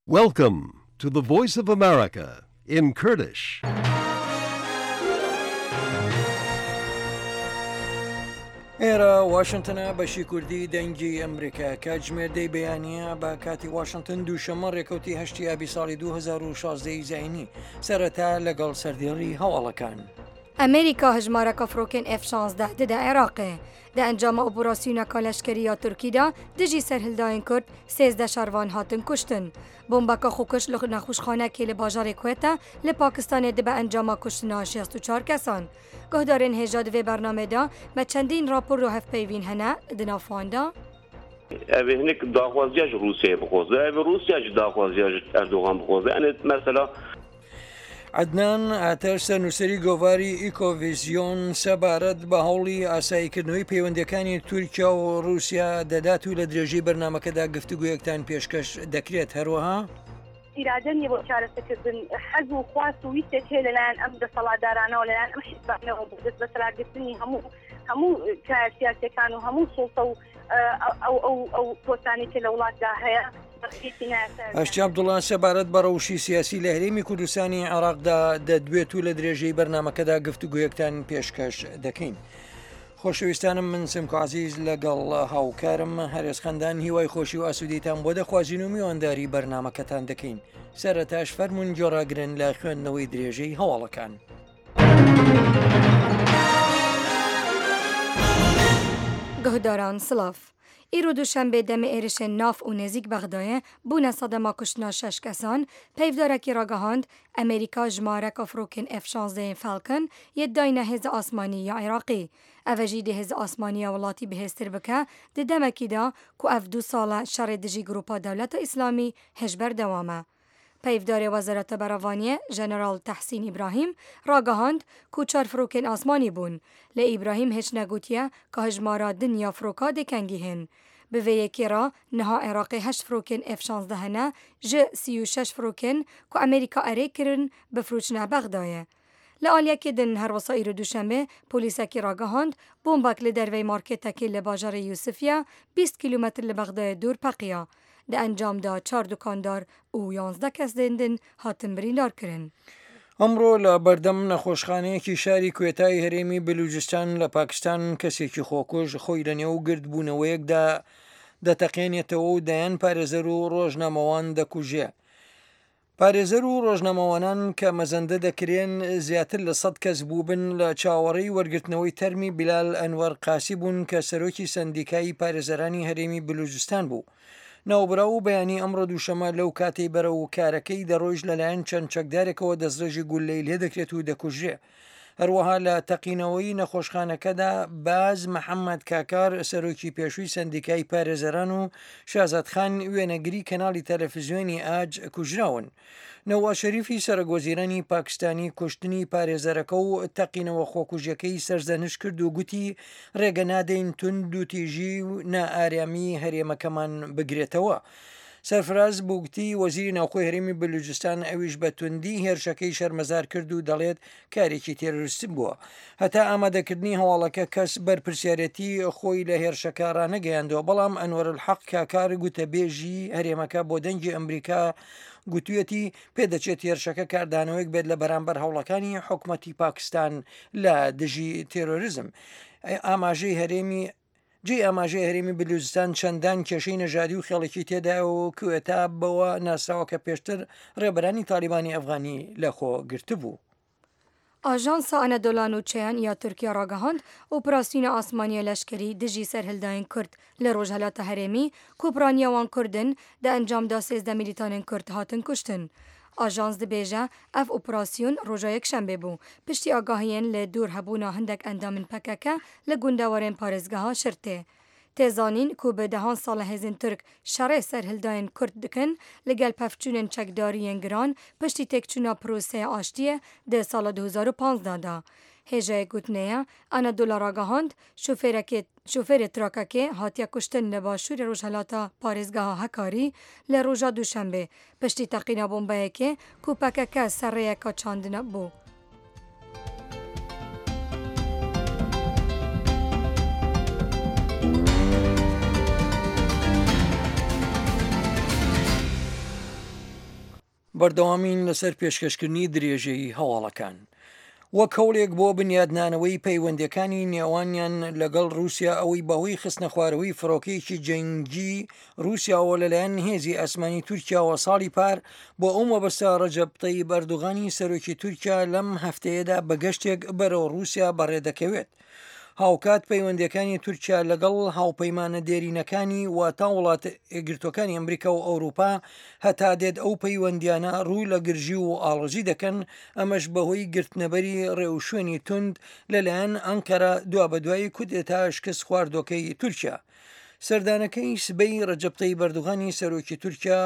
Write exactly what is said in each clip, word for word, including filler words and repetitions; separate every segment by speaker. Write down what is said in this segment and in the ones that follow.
Speaker 1: Welcome to the Voice of America in Kurdish.
Speaker 2: ئێرە واشنگتنە بەشی کوردی دەنگی ئەمریکا کە ژمێردەی بەیانیە بە کاتی واشنگتن دووشەمە ڕێکەوتی هەشتی ئابی ساڵی دوو هەزار و شازدە زینی سەرەتا لەگەڵ سەردێڕی هەواڵەکان.
Speaker 3: ئەمریکا هەژمارەکە فرۆکێن ئێف شانزدە دەدا عێراقێ دە ئەنجامە ئۆپۆراسیۆنەکە لەشکریە تورکیدا دژی سەرهێلدایین کورد سێزدە شەروان هاتن کوشتن. بۆمبەکە خوکش لە نەخۆشخانەکێ لە باژارێ کوێتە لە پاکستانێ دەبە ئەنجامە کوشتنا شێست و چوار کەسان. گۆهدارên هێژا divê bernameda me çendîn rapor û hevpeyvîn hene di navxwan de.
Speaker 4: Ev hinek daxwaziya ji Rûsyayê bixwaze, ev Rûsya ji daxwaziya ji Erdogan bixwaze. Yani mesela
Speaker 2: عدنان ئاتەر سەرنووسەری گۆڤاری ئیکۆڤیزیۆن سەبارەت بە هەوڵی ئاساییکردنەوەی پەیوەندەکانی تورکیا و رووسیا دەدات و لە درێژەی بەرنامەکەدا گفتوگویەکتان پێشکەش دەکرێت هەروەها؟
Speaker 5: ئیرادە نیە بۆ چارەسەکردن حەز و خواست و ویستێک هەیە لەلایەن ئەم دەسەڵاتدارانەوە لەلایەن ئەم حیزبانەوە بۆ دەست بەسەرگرتنی هەموو هەموو کار سیاسیەکان و هەموو سوڵتە و ئەو پۆستانی کە لە وڵاتدا هەیە.
Speaker 2: ئەشتی عەبدوڵڵا سەبارەت بە ڕەوشی سیاسی لە هەرێمی کوردستانی عێراقدا دەدوێت و لە درێژەی بەرنامەکەدا گفتوگویەکتان پێشکەش دەکەین. خۆشەویستانم من سمکۆ عەزیز لەگەڵ هاوکارم هەرێز خەندان هیوای خۆشی و ئاسوودیتان بۆ دەخوازین و میوانداری بەرنامەکەتان دەکەین. سەرەتاش فەرمون گۆڕاگرن لە خوێندنەوەی درێژەی هەواڵەکان.
Speaker 3: گهداران سلاف ئیرۆ دووشەمبێ دەمە ئێرشên ناف û nêzik Bexdayê bûne sedema kuştina şeş kesan, peyvdarekî ragihand Amerîka ji mareka firokên F şanzdeyên Falcon yê dayîne hêza asmanî ya Iraqê. Ev e jî dê hêza asmanî ya welatî bihêztir bike di demekî da ku ev du sala şerê dijî Grupa Dewleta İslamî hejber dewam e. Peyvdarê Wezareta Berevaniyê Jeneral Tehsîn İbrahîm ragihand ku çar firokên asmanî bûn. Lê İbrahîm hêç negotiye ka hejmara dinya firoka dêkengî hên. Bi vê yekê ra niha Iraqê heşt firokên F şanzdeh hene ji sî û şeş firokên ku Amerîka erê kirin bi firoçina Bexdayê. Li aliyekê din herwesa îro duşemê polîsekî ragihand bombek li dervey markêtekê li bajarê Yûsifiya bîst kîlometr li Bexdayê dûr peqiya. Di encamda çar dukandar û yanzdeh kes tên din hatin birîndar kirin.
Speaker 2: ئەمڕۆ لە بەردەم نەخۆشخانەیەکی شاری کوێتای هەرێمی بلوجستان لە پاکستان کەسێکی خۆکوژ خۆی لە نێو گردبوونەوەیەکدا دەتەقێنێتەوە و دایان پارێزەر و ڕۆژنامەوان دەکوژێ. پارێزەر و ڕۆژنامەوانان کە مەزەندە دەکرێن زیاتر لە سەد کەس بووبن لە چاوەڕێی وەرگرتنەوەی تەرمی بیلال ئەنوەر قاسی بوون کە سەرۆکی سەندیکایی پارێزەرانی هەرێمی بلوجستان بوو. ناوبرا و بەیانی ئەمڕۆ دووشەمە لەو کاتەی بەرە و کارەکەی دەڕۆژ لەلایەن چەند چەکدارێکەوە دەستڕێژی گولەی لێ دەکرێت و دەکوژێ. هەروەها لە تەقینەوەی نەخۆشخانەکەدا باز محەممەد کاکار سەرۆکی پێشووی سندیکای پارێزەران و شازادخان وێنەگری کەناڵی تەلەڤیزیۆنی ئاج کوژراون. نەواز شەریفی سەرۆکوەزیرانی پاکستانی کوشتنی پارێزەرەکە و تەقینەوە خۆکوژەکەی سەرزەنش کرد و گوتی ڕێگە نادەین تند و تیژی و نائارامی هەرێمەکەمان بگرێتەوە. سەرفراز بووگتی وەزیری ناوخۆی هەرێمی بلوجستان ئەویش بە توندی هێرشەکەی شەرمەزار کرد و دەڵێت کارێکی تێرۆریستم بووە. هەتا ئامادەکردنی هەواڵەکە کەس بەرپرسیارەتی خۆی لە هێرشەکە ڕانەگەیاندەوە، بەڵام ئەنوەرالحەق کاکار گوتە بێژی هەرێمەکە بۆ دەنگی ئەمریکا گوتوێتی پێدەچێت هێرشەکە کاردانەوەیک بێت لە بەرامبەر هەوڵەکانی حکوومەتی پاکستان لە دژی تێرۆریزم. ئاماژەی هەرێمی جێ ئاماژەی هەرێمی بلوچستان چەندان کێشەی نەژادی و خێڵێکی تێدا و کوێتا بەوە ناسراوە کە پێشتر ڕێبەرانی تالیبانی ئەفغانی لەخۆ گرتبوو.
Speaker 3: Ajansa Anadolu Nûçeyan ya Tirkiye ragihand operasyona asmaniya leşkerî dijî serhildayên Kurd li Rojhilata Herêmî ku piraniya wan Kurdin di encamda sêzdeh milîtanên Kurd hatin kuştin. Ajans dibêje ev operasyon roja yekşembe bû piştî agahiyên li dûr hebûna hindek endamên P K K li gundewarên parêzgeha Şirtê. Têzanîn ku bi dehan sala hêzên Tirk şerê serhildayên Kurd dikin li gel pevçûnên çekdariyên giran piştî têkçûna proseya aştiyê di sala du hezar û panzdeh da. Hêjeyek gotneya Anadolu ragihand şofêrê trakekê hatiye kuştin li başûrê Rojhilata parêzgeha Hekarî li roja dûşembê piştî teqîna bombeyekê ku P K K serrêyeka çandine bû.
Speaker 2: بەردەوامین لەسەر پێشکەشکردنی درێژەی هەواڵەکان. وەک هەوڵێک بۆ بنیادنانەوەی پەیوەندەکانی نێوانیان لەگەڵ رووسیا ئەوەی بەهۆی خستنە خوارەوەی فڕۆکەیەکی جەنگی رووسیاوە لەلایەن هێزی ئەسمانی تورکیاوە ساڵی پار بۆ ئەو مەبەستە ڕەجەب تەیب ئەردوغانی سەرۆکی تورکیا لەم هەفتەیەدا بە گەشتێک بەرەو رووسیا بەڕێدەکەوێت. هاوکات پەیوەندەکانی تورکیا لەگەڵ هاوپەیمانە دێرینەکانی واتە وڵات یەکگرتوەکانی ئەمریکا و ئەوروپا هەتا دێت ئەو پەیوەندیانە ڕووی لە گرژی و ئاڵۆزی دەکەن، ئەمەش بەهۆی گرتنەبەری ڕێوشوێنی تند لەلایەن ئەنقەرە دوا بەدوای کودێتا شکست خواردۆکەی تورکیا. سەردانەکەی سبەی ڕەجەب تەیب ئەردوغانی سەرۆکی تورکیا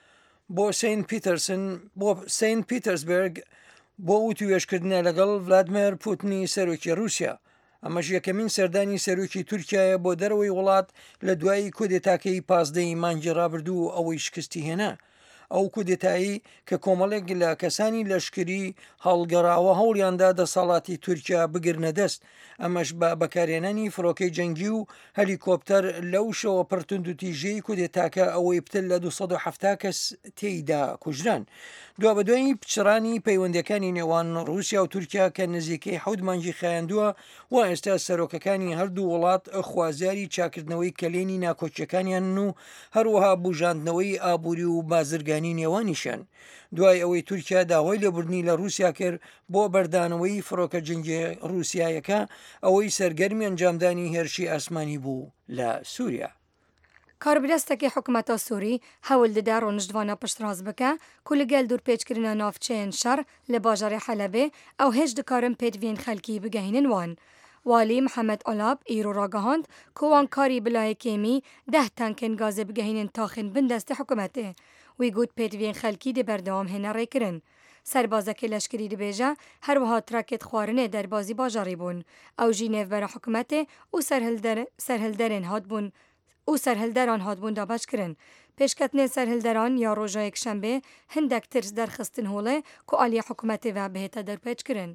Speaker 2: بۆ سنت پیتەرسن بۆ سنت پیتەرسبرگ بۆ وتوێشکردنە لەگەڵ ڤلادیمیر پوتینی سەرۆکی رووسیا. ئەمەش یەکەمین سەردانی سەرۆکی تورکیایە بۆ دەرەوەی وڵات لە دوای کودێتاکەی پازدەی مانگی ڕابردوو ئەوەی شکستی هێنا. ئەو کودێتایی کە کۆمەڵێک لە کەسانی لەشکری هەڵگەڕاوە هەوڵیاندا دەسەڵاتی تورکیا بگرنە دەست، ئەمەش بە بەکارێنانی فڕۆکەی جەنگی و هەلیکۆپتەر لەو شەوە پڕتند و تیژەی کودێتاکە ئەوەی پتر لە دووسەد و هەفتە کەس تێیدا کوژران. دوا بەدوای پچڕانی پەیوەندەکانی نێوان رووسیا و تورکیا کە نزیکەی حەوت مانگی خایاندووە و ئێستا سەرۆکەکانی هەردوو وڵات خوازیاری چاکردنەوەی کەلێنی ناکۆچیەکانیان و هەروەها بژاندنەوەی ئابووری و بازرگانی نێوانیشان. دوای ئەوەی تورکیا داوای لێبوردنی لە رووسیا کرد بۆ بەردانەوەی فڕۆکە جەنگی رووسایەکە ئەوەی سەرگەرمی ئەنجامدانی هێرشی ئاسمانی بوو لە سووریا.
Speaker 3: کاربدەستێکی حکوومەتە سووری هەوڵ دەدا ڕۆنشتوانە پشتڕاست بکە کو لەگەل دوورپێچکردنە ناوچەیەن شەڕ لە باژارێ حەلەبێ ئەو هێچ دکارن پێدڤین خەلکی بگەهێنن وان. والی محەممەد ئۆلاب ئیرۆ ڕاگەهاند کووان کاری بلایەکێمی دەه تانکن گازێ بگەهێنن تاخن بندەستی حکوومەتێ وی گوت پێدڤین خەلکی دە بەردەوام هێنە ڕێکردن. سەربازەکە لەشکری دەبێژە هەروەها تراکێت خواردنێ دەربازی باژاری بوون ئەو ژی نێڤبەرە حکوومەتێ و سەرهەلدەرێن هاتبوون و سەرهەلدەران هاتبوون دابشکردن. پێشکەتنێ سەرهەلدەران یا ڕۆژەیەک شەمبێ هەندێک ترس دەرخستن هۆڵێ کو ئالیا حکوومەتێ و بهێتە دەرپێچکردن.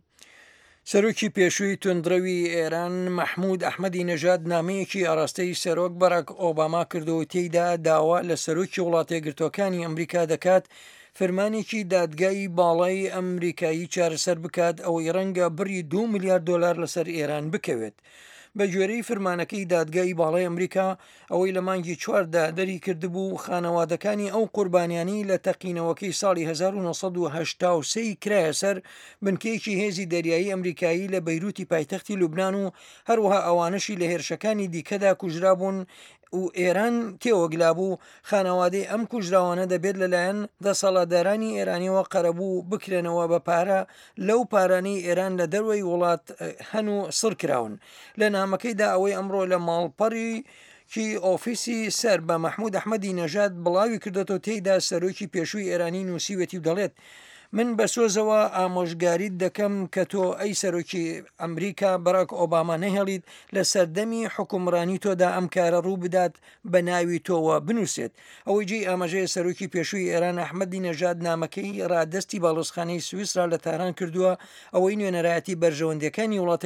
Speaker 2: سەرۆکی پێشووی تونندڕەوی ئێران مەحموود ئەحمەدی نەژاد نامەیەکی ئاراستەی سەرۆک بەراک ئۆباما کردەوە تێیدا داوا لە سەرۆکی وڵاتە یەکگرتوەکانی ئەمریکا دەکات فەرمانێکی دادگای باڵای ئەمریکایی چارەسەر بکات ئەوەی ڕەنگە بڕی دو میلیارد دۆلار لەسەر ئێران بکەوێت. بە گوێرەی فرمانەکەی دادگای باڵای ئەمریکا ئەوەی لە مانگی چواردا دەری کردبوو خانەوادەکانی ئەو قوربانیانی لە تەقینەوەکەی ساڵی هەزار و نۆسەد و هەشتا و سێ کرایە سەر بنکەیەکی هێزی دەریایی ئەمریکایی لە بەیروتی پایتەختی لوبنان و هەروەها ئەوانشی لە هێرشەکانی دیکەدا کوژرا بوون و ئێران تێوەگلا بوو خانەوادەی ئەم کوژراوانە دەبێت لەلایەن دەسەڵاتدارانی ئێرانیەوە قەرەبوو بکرێنەوە بە پارە لەو پارانەی ئێران لە دەروەی وڵات هەن و سڕکراون. لە نامەکەیدا ئەوەی ئەمڕۆ لە ماڵپەڕی کی ئۆفیسی سەر بە مەحموود ئەحمەدی نەژاد بڵاوی کردێتەوە تێیدا سەرۆکی پێشووی ئێرانی نووسیوەتی و دەڵێت من بە سۆزەوە ئامۆژگاریت دەکەم کە تۆ ئەی سەرۆکی ئەمریکا بەراک ئۆباما نەهێڵیت لە سەردەمی حکومڕانی تۆدا ئەم کارە ڕوو بدات بە ناوی تۆوە بنووسێت. ئەوەی جێی ئاماژەیە سەرۆکی پێشووی ئێران ئەحمەدی نەژاد نامەکەی ڕادستی باڵۆزخانەی سویسرا لە تاران کردووە ئەوەی نوێنەرایەتی بەرژەوەندەکانی وڵاتە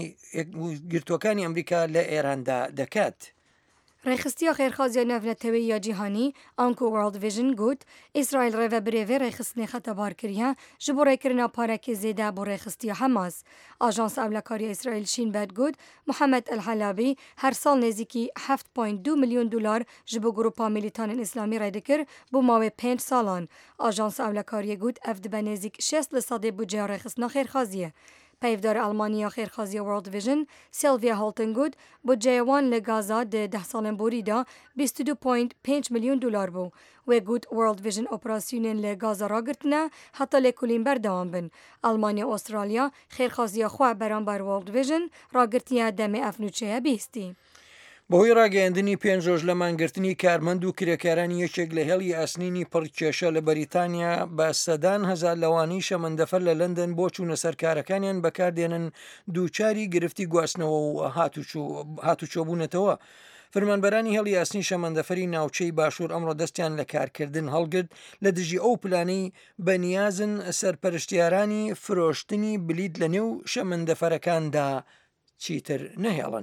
Speaker 2: گرتوەکانی ئەمریکا لە ئێراندا دەکات.
Speaker 3: ڕێخستیا خێرخوازیە نەڤنەتەوەی یا جیهانی ئەنکو وەرڵد ڤیژن گوت ئیسرائیل ڕێڤە برێڤێ ڕێخستنی خەتەبارکردیە ji بۆ ڕێکردنا پارێکی زێدا بۆ ڕێخستیە حەماس. ئاژانس ئەولەکاری ئیسرائیل شین بەد گوت محەممەد ئەلحەلابی هەر ساڵ نێزیکی هەفت پۆینت دو ملیۆن دلار ji بۆ گروپا میلیتانên ئیسلامی ڕێدەکرد بۆ ماوەی پێنج ساڵان. ئاژانس ئەولەکاریە گوت ئەف دبە نێزیک شێست لە سەدەی بودجێ ڕێخستنا خێرخوازیە. پەیڤدار ئەڵمانیا خێرخوازیە وەرڵد ڤیژن سیلڤیا هۆڵتن گوت بودجەیەوان لە گازا دە ده ساڵên بوریدا بیست و دو پۆینت پێنج ملیۆن دلار بوو. وێ گوت وەرڵد ڤیژن ئۆپراسیونên لە گازا ڕاگرتنە هەتا لێکولین بەردەوام بن. ئەڵمانیا ئۆسترالیا خێرخوازیە خوا بەرامبەر وەرڵد ڤیژن ڕاگرتنیە دەمێ ئەفنوچەیە بیستی.
Speaker 2: بەهۆی ڕاگەیاندنی پێنج ڕۆژ لە مانگرتنی کارمەند و کرێکارانی یەکێک لە هێڵی ئاسنینی پڕکێشە لە بەریتانیا بە سەدان هەزار لەوانی شەمەندەفەر لە لەندەن بۆ چوونە سەرکارەکانیان بەکاردێنن دووچاری گرفتی گواستنەوە و هاتوچۆبوونەتەوە. فرمانبەرانی هێڵی ئاسنی شەمەندەفەری ناوچەی باشوور ئەمڕۆ دەستیان لە کارکردن هەڵگرت لە دژی ئەو پلانەی بەنیازن سەرپەرشتیارانی فرۆشتنی بلیت لە نێو شەمەندەفەرەکاندا چیتر نەهێڵن.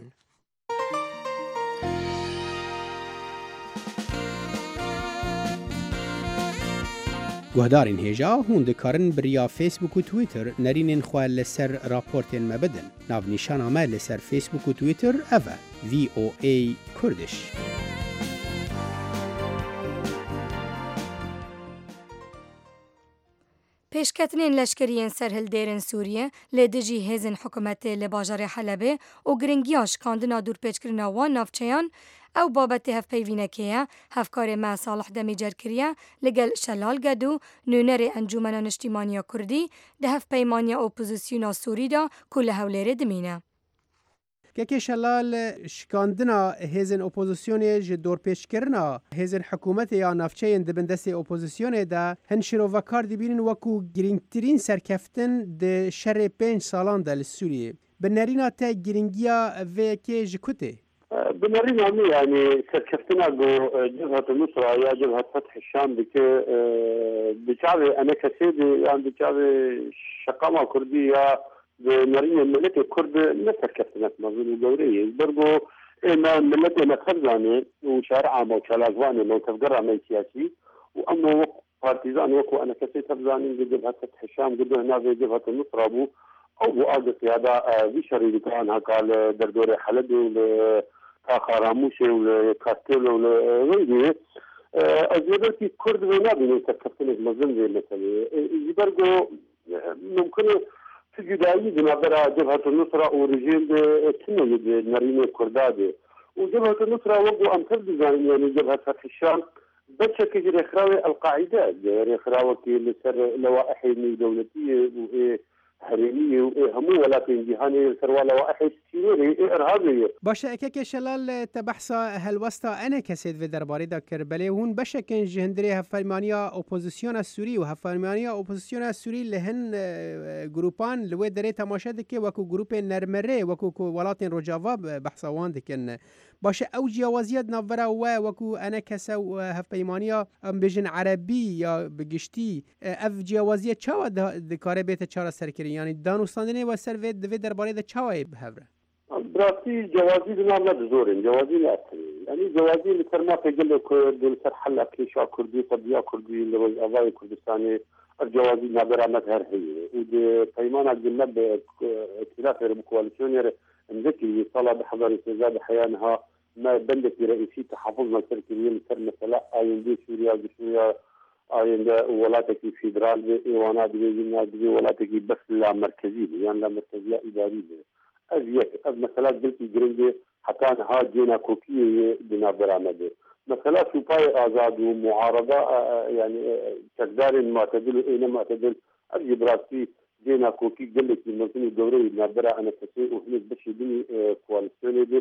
Speaker 6: گهدارین هیجا هون دکارن بریا فیسبوک و تویتر نرینین خواه لسر راپورتین مبدن. ناو نیشان آمه لسر فیسبوک و تویتر اوه وی او ای کردش.
Speaker 3: پیشکتنین لشکریین سرهل دیرن سوریه لدجی هزن حکومت لباجار حلبه و گرنگیاش کاندنا دور پیچکرنا وان نافچیان او بابت هف پیوینکیه هفکار ما صالح دمی جرکریه لگل شلال گدو نونر انجومنان اجتماعی کردی ده هف پیمانیا اپوزیسیونا سوری دا کل هولیر دمینه.
Speaker 6: که شلال شکاندنا هزن اپوزیسیونی ج دور پیش کرنا هزن حکومت یا نافچه دبندست اپوزیسیونی دا هنشرو وکار دبینن وکو گرینگترین سرکفتن ده شر پنج سالان دا لسوریه بنارینا تا گرینگیا و که جکوته
Speaker 4: بنارینا می یعنی سرکفتنا جو جبهة النصرة یا جبهة فتح الشام بك بچاوه انا کسید يعني بچاوه شقامة کردی یا نرين الملك الكرد نسر كفتنات مظلوم الدورية برضو إما ملك متخزانة وشارع وشلاغوانة لو تفقر عمل سياسي وأما بارتيزان وكو أنا كسيت تفزانين جبهة فتح الشام جبهة هنا في جبهة النصرة أبو أو وآد قيادة بشري لكان قال دردوري حلب وكاخاراموشي وكاستيل وغيره أجيبتي كرد ونابي نسر كفتنات مظلوم زي مثلا برضو ممكن جدایی بنابرا جبهة النصرة ورجيم كنو نرين كردادي وجبهة النصرة وقو أمثل بزانين يعني جبهة فتح الشام بشكل رخراوي القاعدة رخراوي كي لسر لوائح دولتية وهي حريمية وهمو ولكن جهاني سروا لوائح سيوري إرهابية
Speaker 6: باشه اكاك شلال تبحثا هالوسطا انا كسيد في درباري دا كربلي هون بشكل جهندري هفرمانيا اوبوزيسيون السوري وهفرمانيا اوبوزيسيون السوري لهن جروبان لوي دري تماشا دكي وكو جروب نرمري وكو ولاتين رجافا بحثا وان دكن باشه او جوازيات نافرا و وكو انا كسا وهفرمانيا ام بجن عربي يا بگشتي اف جوازيات چاوا دكاره بيت چارا سركري يعني دانوستاندني و سر في درباري دا چاوا بهبره
Speaker 4: براسي جوازي بنا ما زورين جوازي لا يعني جوازي اللي كرما تقول لك دول سر حل كليشا كردي طبيعه كردي اللي اضاي كردستاني الجوازي نابرا مظهر هي ودي بيمان الجنب ائتلاف الكواليسيون مذكي صلاه بحضر استزاد حيانها ما بندك رئيسي تحفظنا السركريين سر مثلا اين دي سوريا سوريا اين ولاتك فيدرال ايوانات دي ولاتك بس لا مركزيه يعني لا مركزيه اداريه أزيك مثلا قلت جريندي حتى ها جينا كوكية بنا برامده مثلا سوباي آزاد ومعارضة يعني تقدار ما تدل أين ما تدل أجي براسي جينا كوكي قال لك المنظمة الدورية بنا برا أنا كثير وهناك بشي بني كواليسيوني دي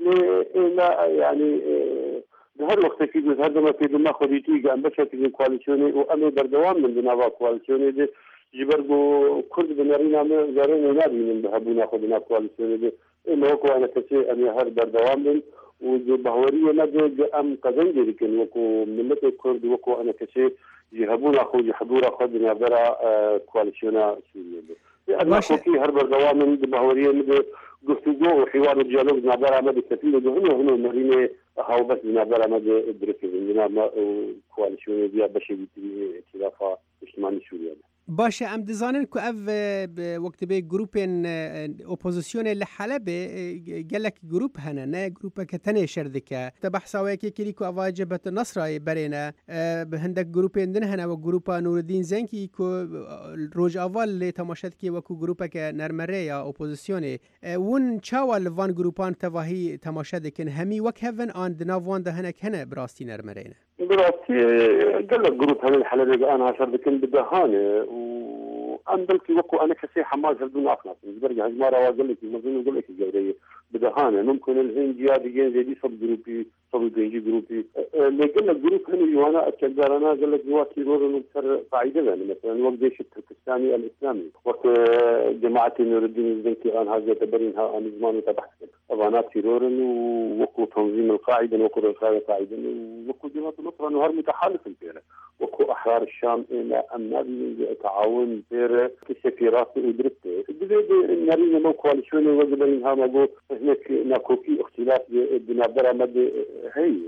Speaker 4: لا يعني بهذا الوقت في هذا ما في دماغ خديتي قام بشي في كواليسيوني وأنا بردوام من بنا كواليسيوني دي جبرجو كرد بنارينا ما جارين نادي من بهبونا خدنا كواليسيون دي إما هو أنا كشيء أنا هر بردوام من وجبهورية ما جا أم قزنجي لكن وكو ملة الكرد وكو أنا كشيء جهبونا خو جحضورا خدنا برا كواليسيونا سوريا دي أنا كوكي هر بردوام من جبهورية من قفتوجو وحوار الديالوج نابرا ما كثير هنا هنا مارينة هاو بس نابرا ما دركز لنا ما كواليسيون دي بشيء ائتلاف اجتماعي سوريا
Speaker 6: باشه ام دزانن کو اف وقت به گروپن اپوزیسیون لحلب قالك جروب هنا نه جروب كتنه شردكه تبحثوا كي كلي كو اواجبه النصر برينا بهندك جروبين دن هنا وجروب نور الدين زنكي كو روج اول لتماشات كي وكو جروب كنرمري يا اپوزيسيون ون چاوال وان جروبان تواهي تماشات كن همي وك هفن ان دناوان ده هنا هنا براستي نرمرينا
Speaker 4: براسي قال لك جروب هذا الحلبة انا عشر لكن بدهانه وأنا بلكي وقو أنا كسي حماس هلدون أخلاص برجع هجمارة وقال لك المظلوم وقال لك الجورية بدهانة ممكن الهين جيادي جين زي دي صب جروبي صب جيجي جروبي اللي قال لك جروب هني يوانا أتشجر أنا قال لك جواتي رور نكسر فعيدة يعني مثلا وقت جيش التركستاني الإسلامي وقت جماعة نور الدين الزنكي أنا هذا تبرينها أنا زمان تبحث أبانات تيرورن ووقو تنظيم القاعدة وقو رخاء القاعدة وقو جماعة النصرة نهار متحالف البيرة وقو أحرار الشام إلى أمنابي تعاون بيرة كسفيرات ودرته بدأ نرينا مو كواليسيون وجبين هامجو هناك ناكوكي اختلاف بنابرة مد هي يعني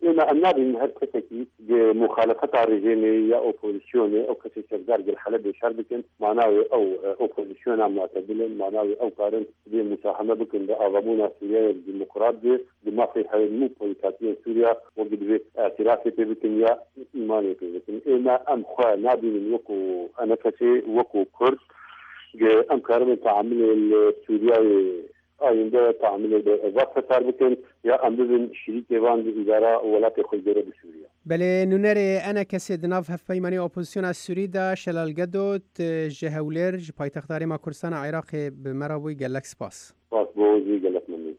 Speaker 4: إما أن نبي من هالكتكي مخالفة الرجيم يا أوبوزيسيون أو كتي شرقار الحلب شربكن معناه أو أوبوزيسيون معتدل معناه أو قارن بمساهمة بكن بأغمونا سوريا الديمقراطية بما في حال مو بوليتاتية سوريا وقد اعترافي بكن يا إيماني بكن إما أم خوا نبي من وكو أنا كتي وكو كرد أم كارم تعامل السوريا آینده تعامل وقت تر بکن یا امروز شریک وان اداره ولایت خودگره بسوریه.
Speaker 6: بله نونر انا کسی دناف هف پیمانی اپوزیسیون از سوری دا شلال گدوت جهولر پایتختاری ما کردستان عراق به مراوی گلک سپاس.
Speaker 4: سپاس بوزی گلک منی.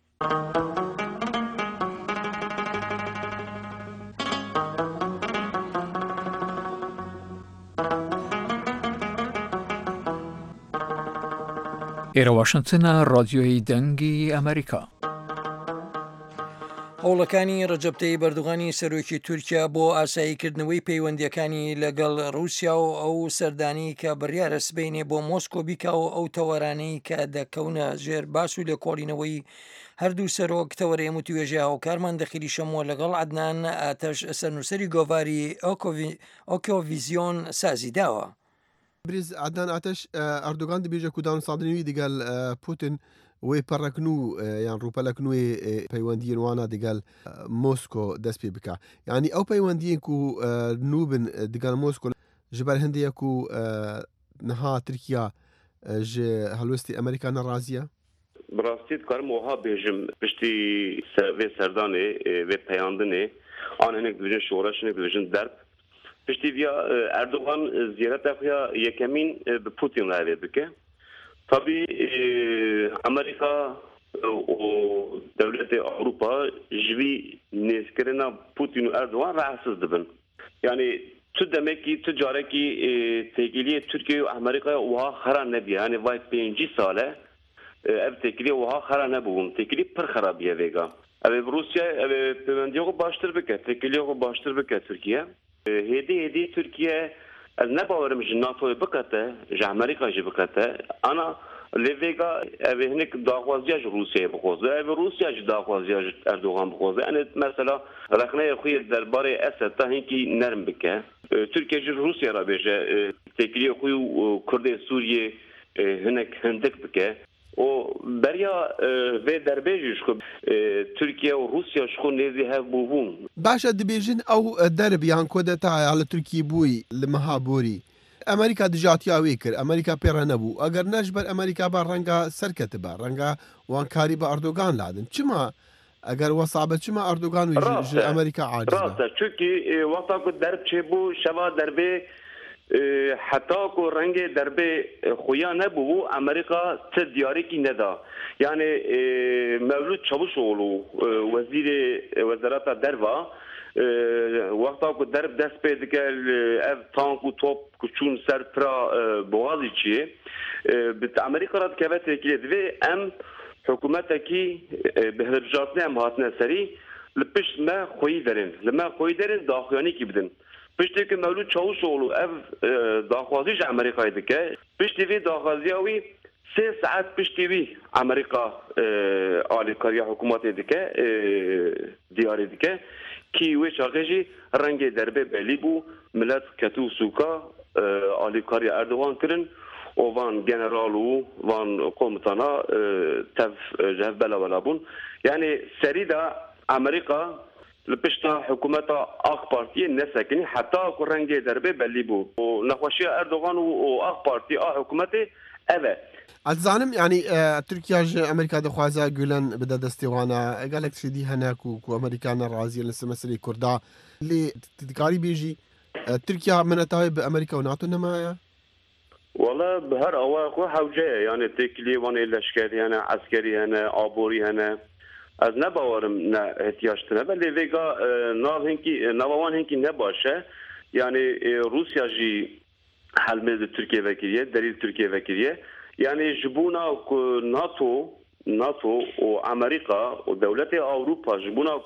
Speaker 7: ئێرە واشنگتنە ڕادیۆی دەنگی ئەمریکا.
Speaker 2: هەوڵەکانی ڕەجەب تەیب ئەردوغانی سەرۆکی تورکیا بۆ ئاساییکردنەوەی پەیوەندیەکانی لەگەڵ رووسیا و ئەو سەردانی کە بڕیارە سبەینێ بۆ مۆسکۆ بیکاو ئەو تەوەرانەی کە دەکەونە ژێر باس و لێکۆڵینەوەی هەردوو سەرۆک تەوەرەیە وتوێژە هاوکارمان دەخیری شەمۆ لەگەڵ عەدنان ئاتەش سەرنووسەری گۆڤاری ئۆکۆڤیزیۆن سازی داوە.
Speaker 8: بريز عدنان آتش أردوغان دي بيجا كودان صادرينوي دي قال بوتين وي بركنو يعني روبالكنوي بيواندين وانا دي قال موسكو دس بي بكا يعني أو بيواندين كو نوبن دي قال موسكو جبال هندية كو نها تركيا جي هلوستي أمريكا نرازية
Speaker 9: براستيت كارم وها بيجم بشتي في سرداني في بياندني أنا هناك بيجن شورش هناك بيجن درب پشتی ویا اردوغان زیارت اخویا یکمین به پوتین لایه بکه. طبی امریکا و دولت اروپا جوی نسکرنا پوتین و اردوغان رأسز دبن. یعنی تو دمکی تو جاره کی تکیلی ترکیه و امریکا وها خران نبیه. یعنی وای پنجی ساله اب تکیلی وها خران نبوم. تکیلی پر خرابیه ویگا. اوه روسیا اوه پیوندیو باشتر بکه. تکیلیو باشتر بکه ترکیه. هدي هدي تركيا النبأ مش الناتو بكته جا أمريكا جي بكته أنا ليفيغا هناك داخوازياج روسيا بخوزة روسيا جي داخوازياج أردوغان بخوزة أنا مثلا رخنا أخوي الدرباري أسد تهنكي نرم بكه تركيا جي روسيا رابجة تكلي أخوي كردي سوريا هناك هندك بكه و بریا و دربیجش خب ترکیه و روسیا شخو نیزی هف بوون
Speaker 8: باشا دبیجن او درب یان کودتا على ترکیه بوی لمها بوری امریکا دجاتی آوی کر امریکا پیرا نبو اگر نجبر امریکا با رنگا سرکت با رنگا وانکاری با اردوغان لادن چما اگر وصابه چما اردوغان و امریکا عاجز
Speaker 9: راسته چونکی وقتا که درب چه بو شوا دربه حتی که رنگ دربه خویا نبو امریکا چه دیاری کی ندا یعنی مولود چاوشوغلو وزیر وزارت دروا وقتا که درب دست پیدا کرد اف تانک و توپ کچون سر پرا بوازی چیه بت امریکا رد که وقتی که دوی ام حکومت کی به هرجاتنه ام هاتنه سری لپشت ما خویی درن لما خویی درن داخیانی کی بدن پشتی که مولود چاوشوغلو اف داخوازیش امریکایی دکه پشتی وی داخوازیاوی سه ساعت پشتی وی امریکا آلیکاری حکومت دکه دیاری دکه کی وی چاقشی رنگ دربه بلی بو ملت کتو سوکا آلیکاری اردوغان کرن و وان جنرالو وان قومتانا تف جهف بلا بلا بون یعنی سری دا امریکا لپشتا حکومت آخ پارتی نسکنی حتی که رنگ دربه بلی بو و نخوشی اردوغان و آخ پارتی آخ حکومت اوه
Speaker 8: الزانم يعني تركيا امريكا دخوازا قولن بدا دستيوانا قالك شدي هناك و امريكانا رازي لسه مسألة كردا اللي تذكاري بيجي تركيا من اتاي بامريكا وناتو نمايا
Speaker 9: والله بهر اواخو حوجه يعني تكلي واني لشكري هنا عسكري هنا ابوري هنا از نباورم نه احتیاج تنه ولی ویگا ناو هنکی نوان هنکی نباشه یعنی روسیا جی حلمه ترکیه وکیلیه دلیل ترکیه وکیلیه یعنی جبونا ناتو ناتو و امریکا و دولت اروپا جبونا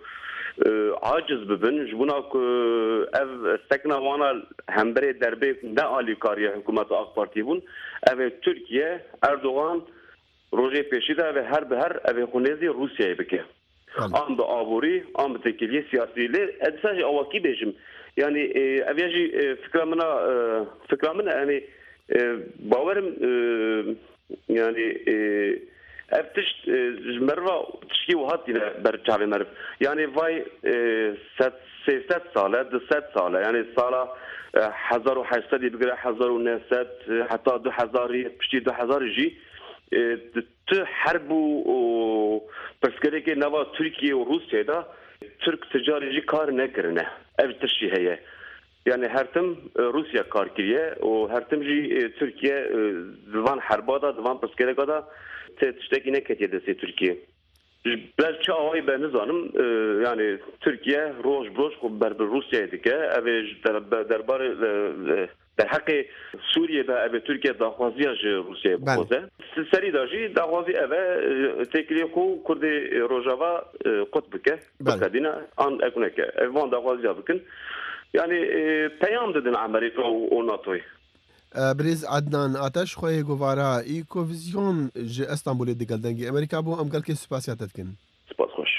Speaker 9: عاجز ببن جبونا اف سکنا وانا همبره دربه نه آلیکاری حکومت آخ پارتی بون اف ترکیه اردوغان روژه پیشیده و هر به هر اوه خونیزی روسیه بکه آن به آبوری آن به تکیلی سیاسی لی ادساج آواکی بیشم یعنی اویاجی فکر منا فکر منا یعنی باورم یعنی افتش مروا تشکی و هاتی بر چاوی مرف یعنی وای ست سیصد ساله دوصد ساله یعنی سالا هزار و هشتصد بگیره هزار و نهصد حتی دو هزاری پشتی دو هزار جی تو حرب و پسکری که نوا ترکیه و روسیه دا ترک تجاری جی کار نکرنه اف ترشی هیه یعنی هر تم روسیا کار کریه و هر تم جی ترکیه دوان حربا دا دوان پسکری دا تشتکی نکتیه دستی ترکیه بلکه آوای به نظرم یعنی ترکیه روش بروش خب بر روسیه دیگه اوش در دربار در حق سوریه به اوه ترکیه داخوازی از روسیه بخوزه سری داشی داخوازی اوه تکلی خو کرد روژاوا قطب که بکدینه آن اکنه که اوان داخوازی بکن یعنی پیام دادن امریکا و ناتوی
Speaker 8: بريز عدنان آتش خواه گوارا ایکوویزیون جه استانبول دیگل دنگی امریکا بو امگل که سپاسیاتت کن
Speaker 9: سپاس خوش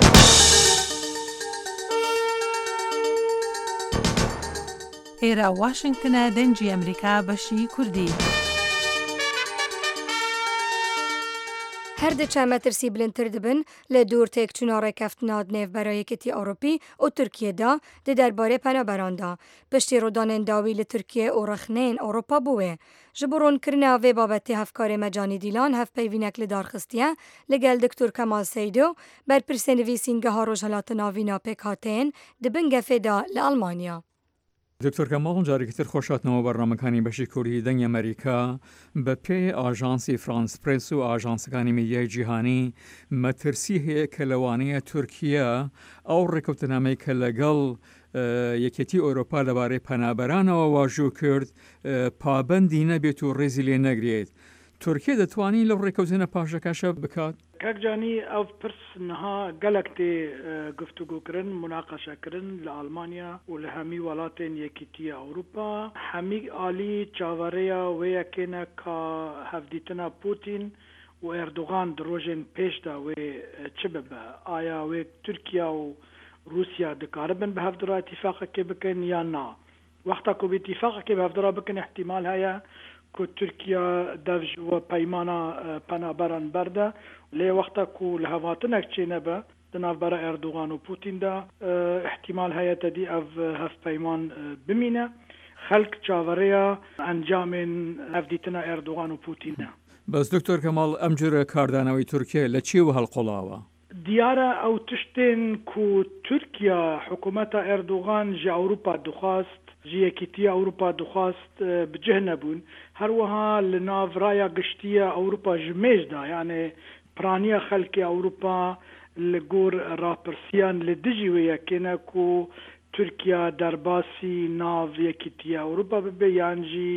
Speaker 10: ئێرە واشنگتنە دەنجی ئەمریکا بەشی کوردی
Speaker 3: هەردە چامەترسی بلندتر دبن لە دوور تێکچوونە ڕێکەفتنا نێڤبەرایەکەتی ئەوروپی و تورکیەدا دە دەربارەی پەنابەراندا پشتی ڕۆدانên dawî li Tirkiye û rexneyên Ewropa bûye ji bo ronekirina vê babetê hevkarê Mecanî Dîlan hevpeyvînek li darxistiye li gel Diktor Kemal Seydo berpirsê nivîsîngeha Rojhilatına Vîna Pêkhateyên di bin gefê da li Almanya.
Speaker 7: دکتۆر کەماڵ جارێکتر خۆشاتنەوە بەڕامەکانی بەشی کوردی دەنگی ئەمریکا بە پێی ئاژانسی فرانس پرس و ئاژانسەکانی میدیای جیهانی مەترسی هەیە کە لەوانەیە تورکیا ئەو ڕێکەوتنامەی کە لەگەڵ یەکێتی ئەوروپا لەبارەی پەنابەرانەوە واژوو کرد پابەندی نەبێت و ڕێزی لێ نەگرێت. تورکیە دەتوانین لەو ڕێکەوتنە پاشەکەشە بکات؟
Speaker 11: کاکجانی ئەو پرس نەها گەلێک تێ گفتوگوکردن مناقەشەکردن لە ئەڵمانیا و لە هەمی وڵاتên یەکێتیە ئەوروپا هەمی عالی چاوەڕێیە وەیەکێنە کە هەفدیتنا پوتین و ئێردوغان di rojên pêşda wê çi bibe aya wê Tirkiya û Rusya dikaribin bi hevdira îtîfaqekê bikin yan na wexta ku bi îtîfaqekê bi hevdira bikin ihtimal heye ku Tirkiya dev ji we peymana penaberan berde lê wexta ku li hevatinek çênebe di navbera Erdogan û Putin de ihtimal heye tedî ev hevpeyman bimîne xelk çaverêya encamên hevdîtina Erdogan û Putin ne.
Speaker 7: بەس دکتۆر کەماڵ ئەم جورە کاردانەوەی تورکیە لە چی و هەڵقۆڵاوە؟
Speaker 11: دیارە ئەو تشتên ku Tirkiya حکوومەتا Erdogan ji Ewropa dixwast ji yekîtiya Ewropa dixwast bi cih nebûn herwiha li nav raya giştiya Ewropa ji mêj da yani piraniya xelkê Ewropa li gor rapirsiyan li dijî wê yekêne ku Tirkiya derbasî nav yekîtiya Ewropa bibe yan jî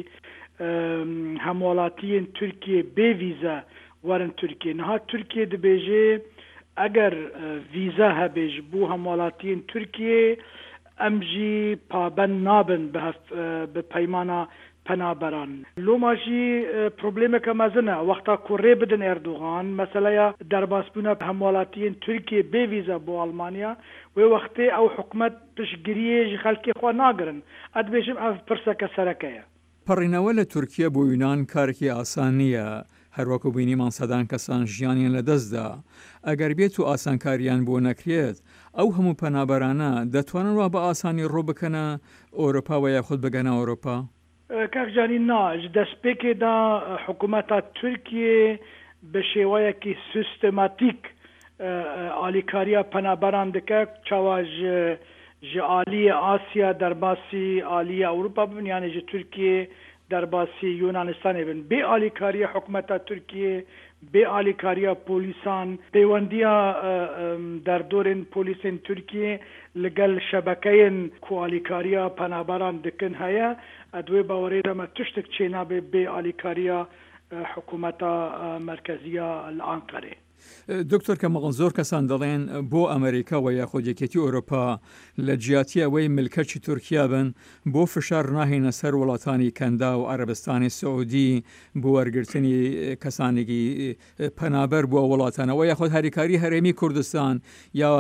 Speaker 11: هەموڵاتiyên Tirkiye bê vîze werin Tirkiye niha Tirkiye dibêje eger vîza hebe ji bo hemwelatiyên Tirkiye em jî pabend nabin bi peymana penaberan. Loma jî problemeke mezin e wexta ku rê bidin Erdogan meseleya derbasbûna hemwelatiyên Tirkiye bê vîza bo Almanya wê wextê ew hikûmet piştgiriyê ji xelkê xwe nagirin ez dibêjim ev pirseke sereke ye.
Speaker 7: پەڕینەوە لە تورکیە بۆ یونان کارێکی ئاسان نییە هەروەکو بینیمان سەدان کەسان ژیانیان لەدەستدا ئەگەر بێت و ئاسانکاریان بۆ نەکرێت ئەو هەموو پەنابەرانە دەتوانن وا بە ئاسانی ڕۆ بکەنە ئەوروپا و یاخود بگەنە ئەوروپا؟
Speaker 11: کاکجانی نا ji destpêkê da hikûmeta Tirkiye bi şêwayekî sistematik alîkariya penaberan dike çawa ji ji aliyê Asya derbasî aliyê Ewropa bibin yani ji Tirkiye derbasî Yunanistanê bin bê alîkariya hikûmeta Tirkiye bê alîkariya polîsan pêwendiya derdorên polîsên Tirkiye li gel şebekeyên ku alîkariya penaberan dikin heye ez wê bawerê de me tiştek çênabe bê alîkariya hikûmeta merkeziya li Ankarê.
Speaker 7: دکتۆر کەمەڵ زۆر کەسان دەڵێن بۆ ئەمریکا و یاخود یەکێتی ئەوروپا لە جیاتی ئەوەی ملکەچی تورکیا بن بۆ فشار ناهێنە سەر وڵاتانی کەندا و عەرەبستانی سعودی بۆ وەرگرتنی کەسانێکی پەنابەر بۆ وڵاتانەوە یاخود هەریکاری هەرێمی کوردستان یا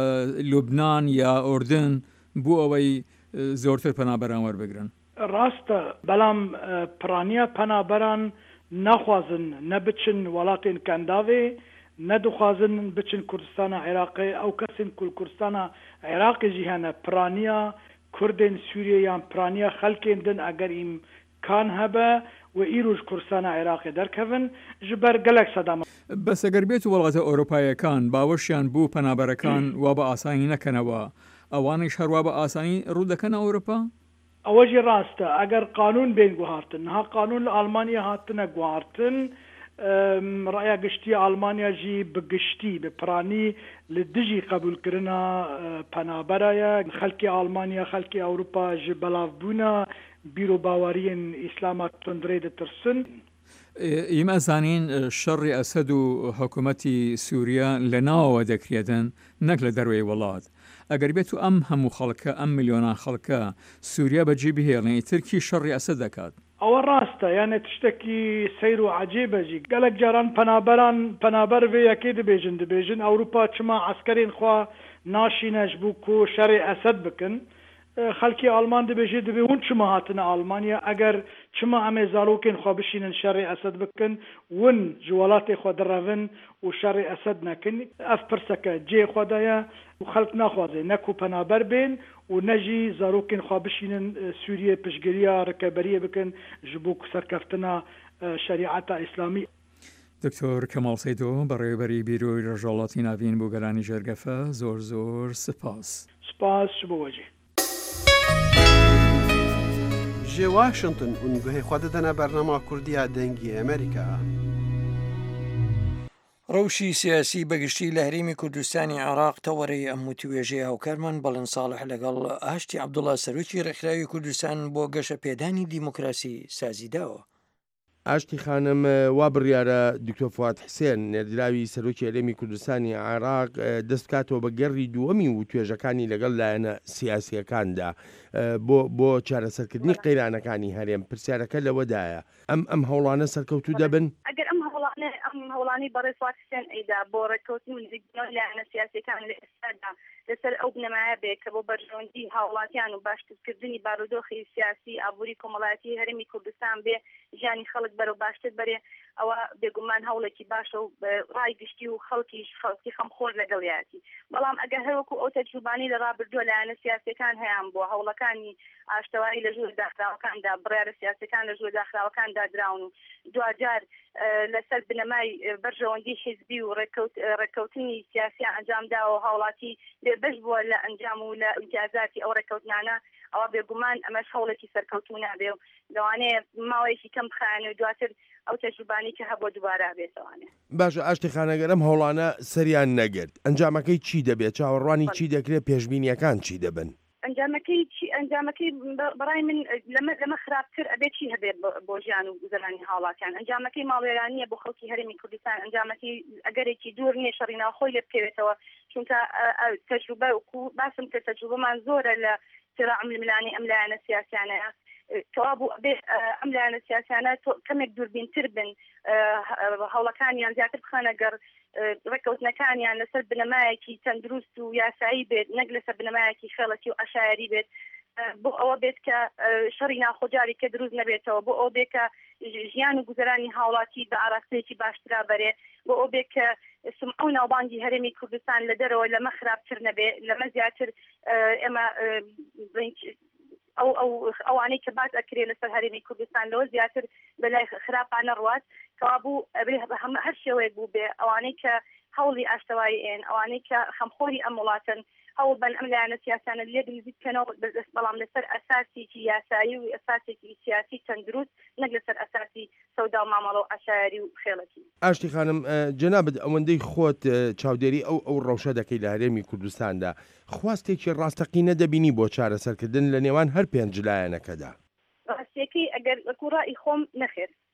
Speaker 7: لوبنان یا ئوردن بۆ ئەوەی زۆرتر پەنابەران وەربگرن.
Speaker 11: ڕاستە بەڵام پرانیا پەنابەران ناخوازن نەبچن وڵاتên کەنداوێ نەدخوازن بچن کوردستانە عێراقی ئەو کەسن کوردستانە عێراقی جی هەنە پرانیا کوردên سووریە یان پرانیا خەلکێن دن ئەگەر ئیمکان هەبە و ئیروش کوردستانە عێراقی دەرکەون ji ber gelek sedama.
Speaker 7: بەس ئەگەر بێت و وڵاتە ئۆروپایەکان باوەشیان بوو پەنابەرەکان وا بە ئاسانی نەکەنەوە ئەوانەی شەروا بە ئاسانی ڕوو دەکەن ئەوروپا؟
Speaker 11: ئەوەژی ڕاستە ئەگەر قانون بین گوهارتن ها قانون لە ئەڵمانیا هاتنە گوهارتن ڕایا گشتی ئەڵمانیا ژی بگشتی بپرانی لە دژی قبولکردنا پەنابەرایە خەلکی ئەڵمانیا خەلکی ئەوروپا ji بەڵاوبوونا بیرۆ باوەریên ئیسلاما تندرێ دەترسن.
Speaker 7: ئێمە زانین شەڕی ئەسەد و حکوومەتی سووریا لە ناوەوە دەکرێتن نەک لە دەروێی وڵات. ئەگەر بێت و ئەم هەموو خەڵکە ئەم میلیۆنان خەڵکە سووریا بەجێ بهێڵێنی ترکی شەڕی ئەسەد دەکات.
Speaker 11: ئەوە ڕاستە یانە تشتێکی سەیر و عەجیبەژی گەلک جاران پەنابەران پەنابەر vê yekê dibêjin dibêjin ئەوروپا çima eskerên xwe naşîne ji bo ku şerê Esed bikin xelkê Alman dibêje dibê hûn çima hatine Almanya eger çima em ê zarokên xwe bişînin şerê Esed bikin win ji welatê xwe direvin û şerê Esed nekin ev pirseke cê xwe de ye û xelk naxwaze ne ku penaber bên û ne jî zarokên xwe bişînin Sûriyê piştgiriya rikeberiyê bikin ji bo serkeftina şerîeta İslamî.
Speaker 7: دکتۆر کەماڵ سەیدۆ بەڕێوەبەری بیرۆی ڕۆژهەڵاتی ناوین بۆ گەرانی ژێرگەفە زۆر زۆر سپاس.
Speaker 11: سپاس بۆ وەجێ.
Speaker 8: ji Washington û guhê xwe didine bernama Kurdiya dengî Amerîka.
Speaker 2: ڕەوشی سیاسی بەگشتی لە هەرێمی کوردستانی عێراق تەوەرەی ئەم وتوێژەیە هاوکارمان بەڵند ساڵح لەگەڵ ئاشتی عەبدوڵڵا سەرۆکی ڕێکخراوی کوردستان بۆ گەشە پێدانی دیموکراسی سازیداوە.
Speaker 12: ئاشتی خانم وا بڕیارە دکتۆر فواد حسێن نێردراوی سەرۆکی هەرێمی کوردستانی عێراق دەست بکاتەوە بە گەڕی دووەمی و توێژەکانی لەگەڵ لایەنە سیاسیەکاندا بۆ بۆ چارەسەرکردنی قەیرانەکانی هەرێم پرسیارەکە لەوەدایە ئەم ئەم هەوڵانە سەرکەوتوو دەبن؟
Speaker 5: ئەگەر ئەم هەوڵانە ئەم هەوڵانی بەڕێز فواد حسێن ئەیدا بۆ ڕێککەوتنی و نزیکبوونەوەی لایەنە سیاسیەکان لە ئێستادا لەسەر ئەو بنەمایە بێت کە بۆ بەرژەوەندی هاوڵاتیان و باشکردنی بارودۆخی سیاسی ئابووری کۆمەڵایەتی هەرێمی کوردستان بێ ژیانی خەڵک بەرەو باشتر بەرێ ئەوە بێگومان هەوڵێکی باشە و ڕای گشتی و خەڵکیش خەڵکی خەمخۆر لەگەڵیاتی بەڵام ئەگەر هەروەکو ئەو تەجروبانی لە ڕابردووە لایەنە سیاسیەکان هەیان بۆ هەوڵەکانی ئاشتەوایی لە ژوور داخراوەکاندا بڕیارە سیاسەکان لە ژوور داخراوەکاندا دراون و دوجار لەسەر بنەمای بەرژەوەندی حیزبی و ڕێککەوتنی سیاسی ئەنجامدا و هاوڵاتی بێبەش بووە لە ئەنجام و لە ئیمتیازاتی ئەو ڕێککەوتنانە ئەوە بێگومان ئەمەش هەوڵێکی سەرکەوتوو نابێ و لەوانەیە ماوەیەکی کەم بخایەنێ و دواتر ئەو تەجروبانی کە هەبووە دووبارە بێتەوانێ.
Speaker 12: باشە ئاشتی خانەگەرم هەوڵانە سەریان نەگرت ئەنجامەکەی چی دەبێت چاوەڕوانی چی دەکرێت پێشبینیەکان چی دەبن؟
Speaker 5: ئەنجامەکەی ئەنجامەکەی بەڕای من لەمە لەمە خراپتر ئەبێ چی هەبێت بۆ ژیان و گوزەرانی هاوڵاتیان ئەنجامەکەی ماڵوێرانیە بۆ خەڵکی هەرێمی کوردستان ئەنجامەکەی ئەگەرێکی دوور نییە شەڕی ناوخۆی لێ بکەوێتەوە چونکە تەجروبە وکو باسم کە تەجروبەمان زۆرە لە صراع ململانی ئەم لایەنە سیاسیانەیە کەوا بوو ئەبێ ئەم لایەنە سیاسیانە کەمێک دووربینتر بن هەوڵەکانیان زیاتر بخەنە گەڕ ڕێککەوتنەکانیان لەسەر بنەمایەکی تەندروست و یاسایی بێت نەک لەسەر بنەمایەکی خێڵەتی و عەشایری بێت بۆ ئەوە بێت کە شەڕی ناخۆجاری کە دروست نەبێتەوە بۆ ئەو بێت کە ژیان و گوزەرانی هاوڵاتی بە ئاراستەیەکی باشترا بەرێ بۆ ئەو بێت کە سمعە و ناوبانگی هەرێمی کوردستان لە دەرەوە لەمە خراپتر نەبێ لەمە زیاتر ئێمە ئەو ئەو ئەوانەی کە باز ئەکرێ لەسەر هەرێمی کوردستان لەوە زیاتر بەلای خراپانە ڕوات کەوا بوو هەر شێوەیەک بوو بێ ئەوانەی کە هەوڵی ئاشتەوایی ئێن ئەوانەی کە خەمخۆری ئەم وڵاتن هەوڵ بن ئەم لایەنە سیاسانە لێ بنزیکەنەوە بەڵام لەسەر ئەساسێکی یاسایی و ئەساسێکی سیاسی تەندروست نەک لەسەر ئەساسی سەودا و مامەڵە و عەشایری و خێڵەتی.
Speaker 12: ئاشتی خانم جەنابەت ئەوەندەی خۆت چاودێری ئەو ئەو ڕەوشە دەکەی لە هەرێمی کوردستاندا خواستێکی ڕاستەقینە دەبینی بۆ چارەسەرکردن لە نێوان هەر پێنج لایەنەکەدا؟
Speaker 5: ڕاستیەکەی ئەگەر کوڕایی خۆم نەخێت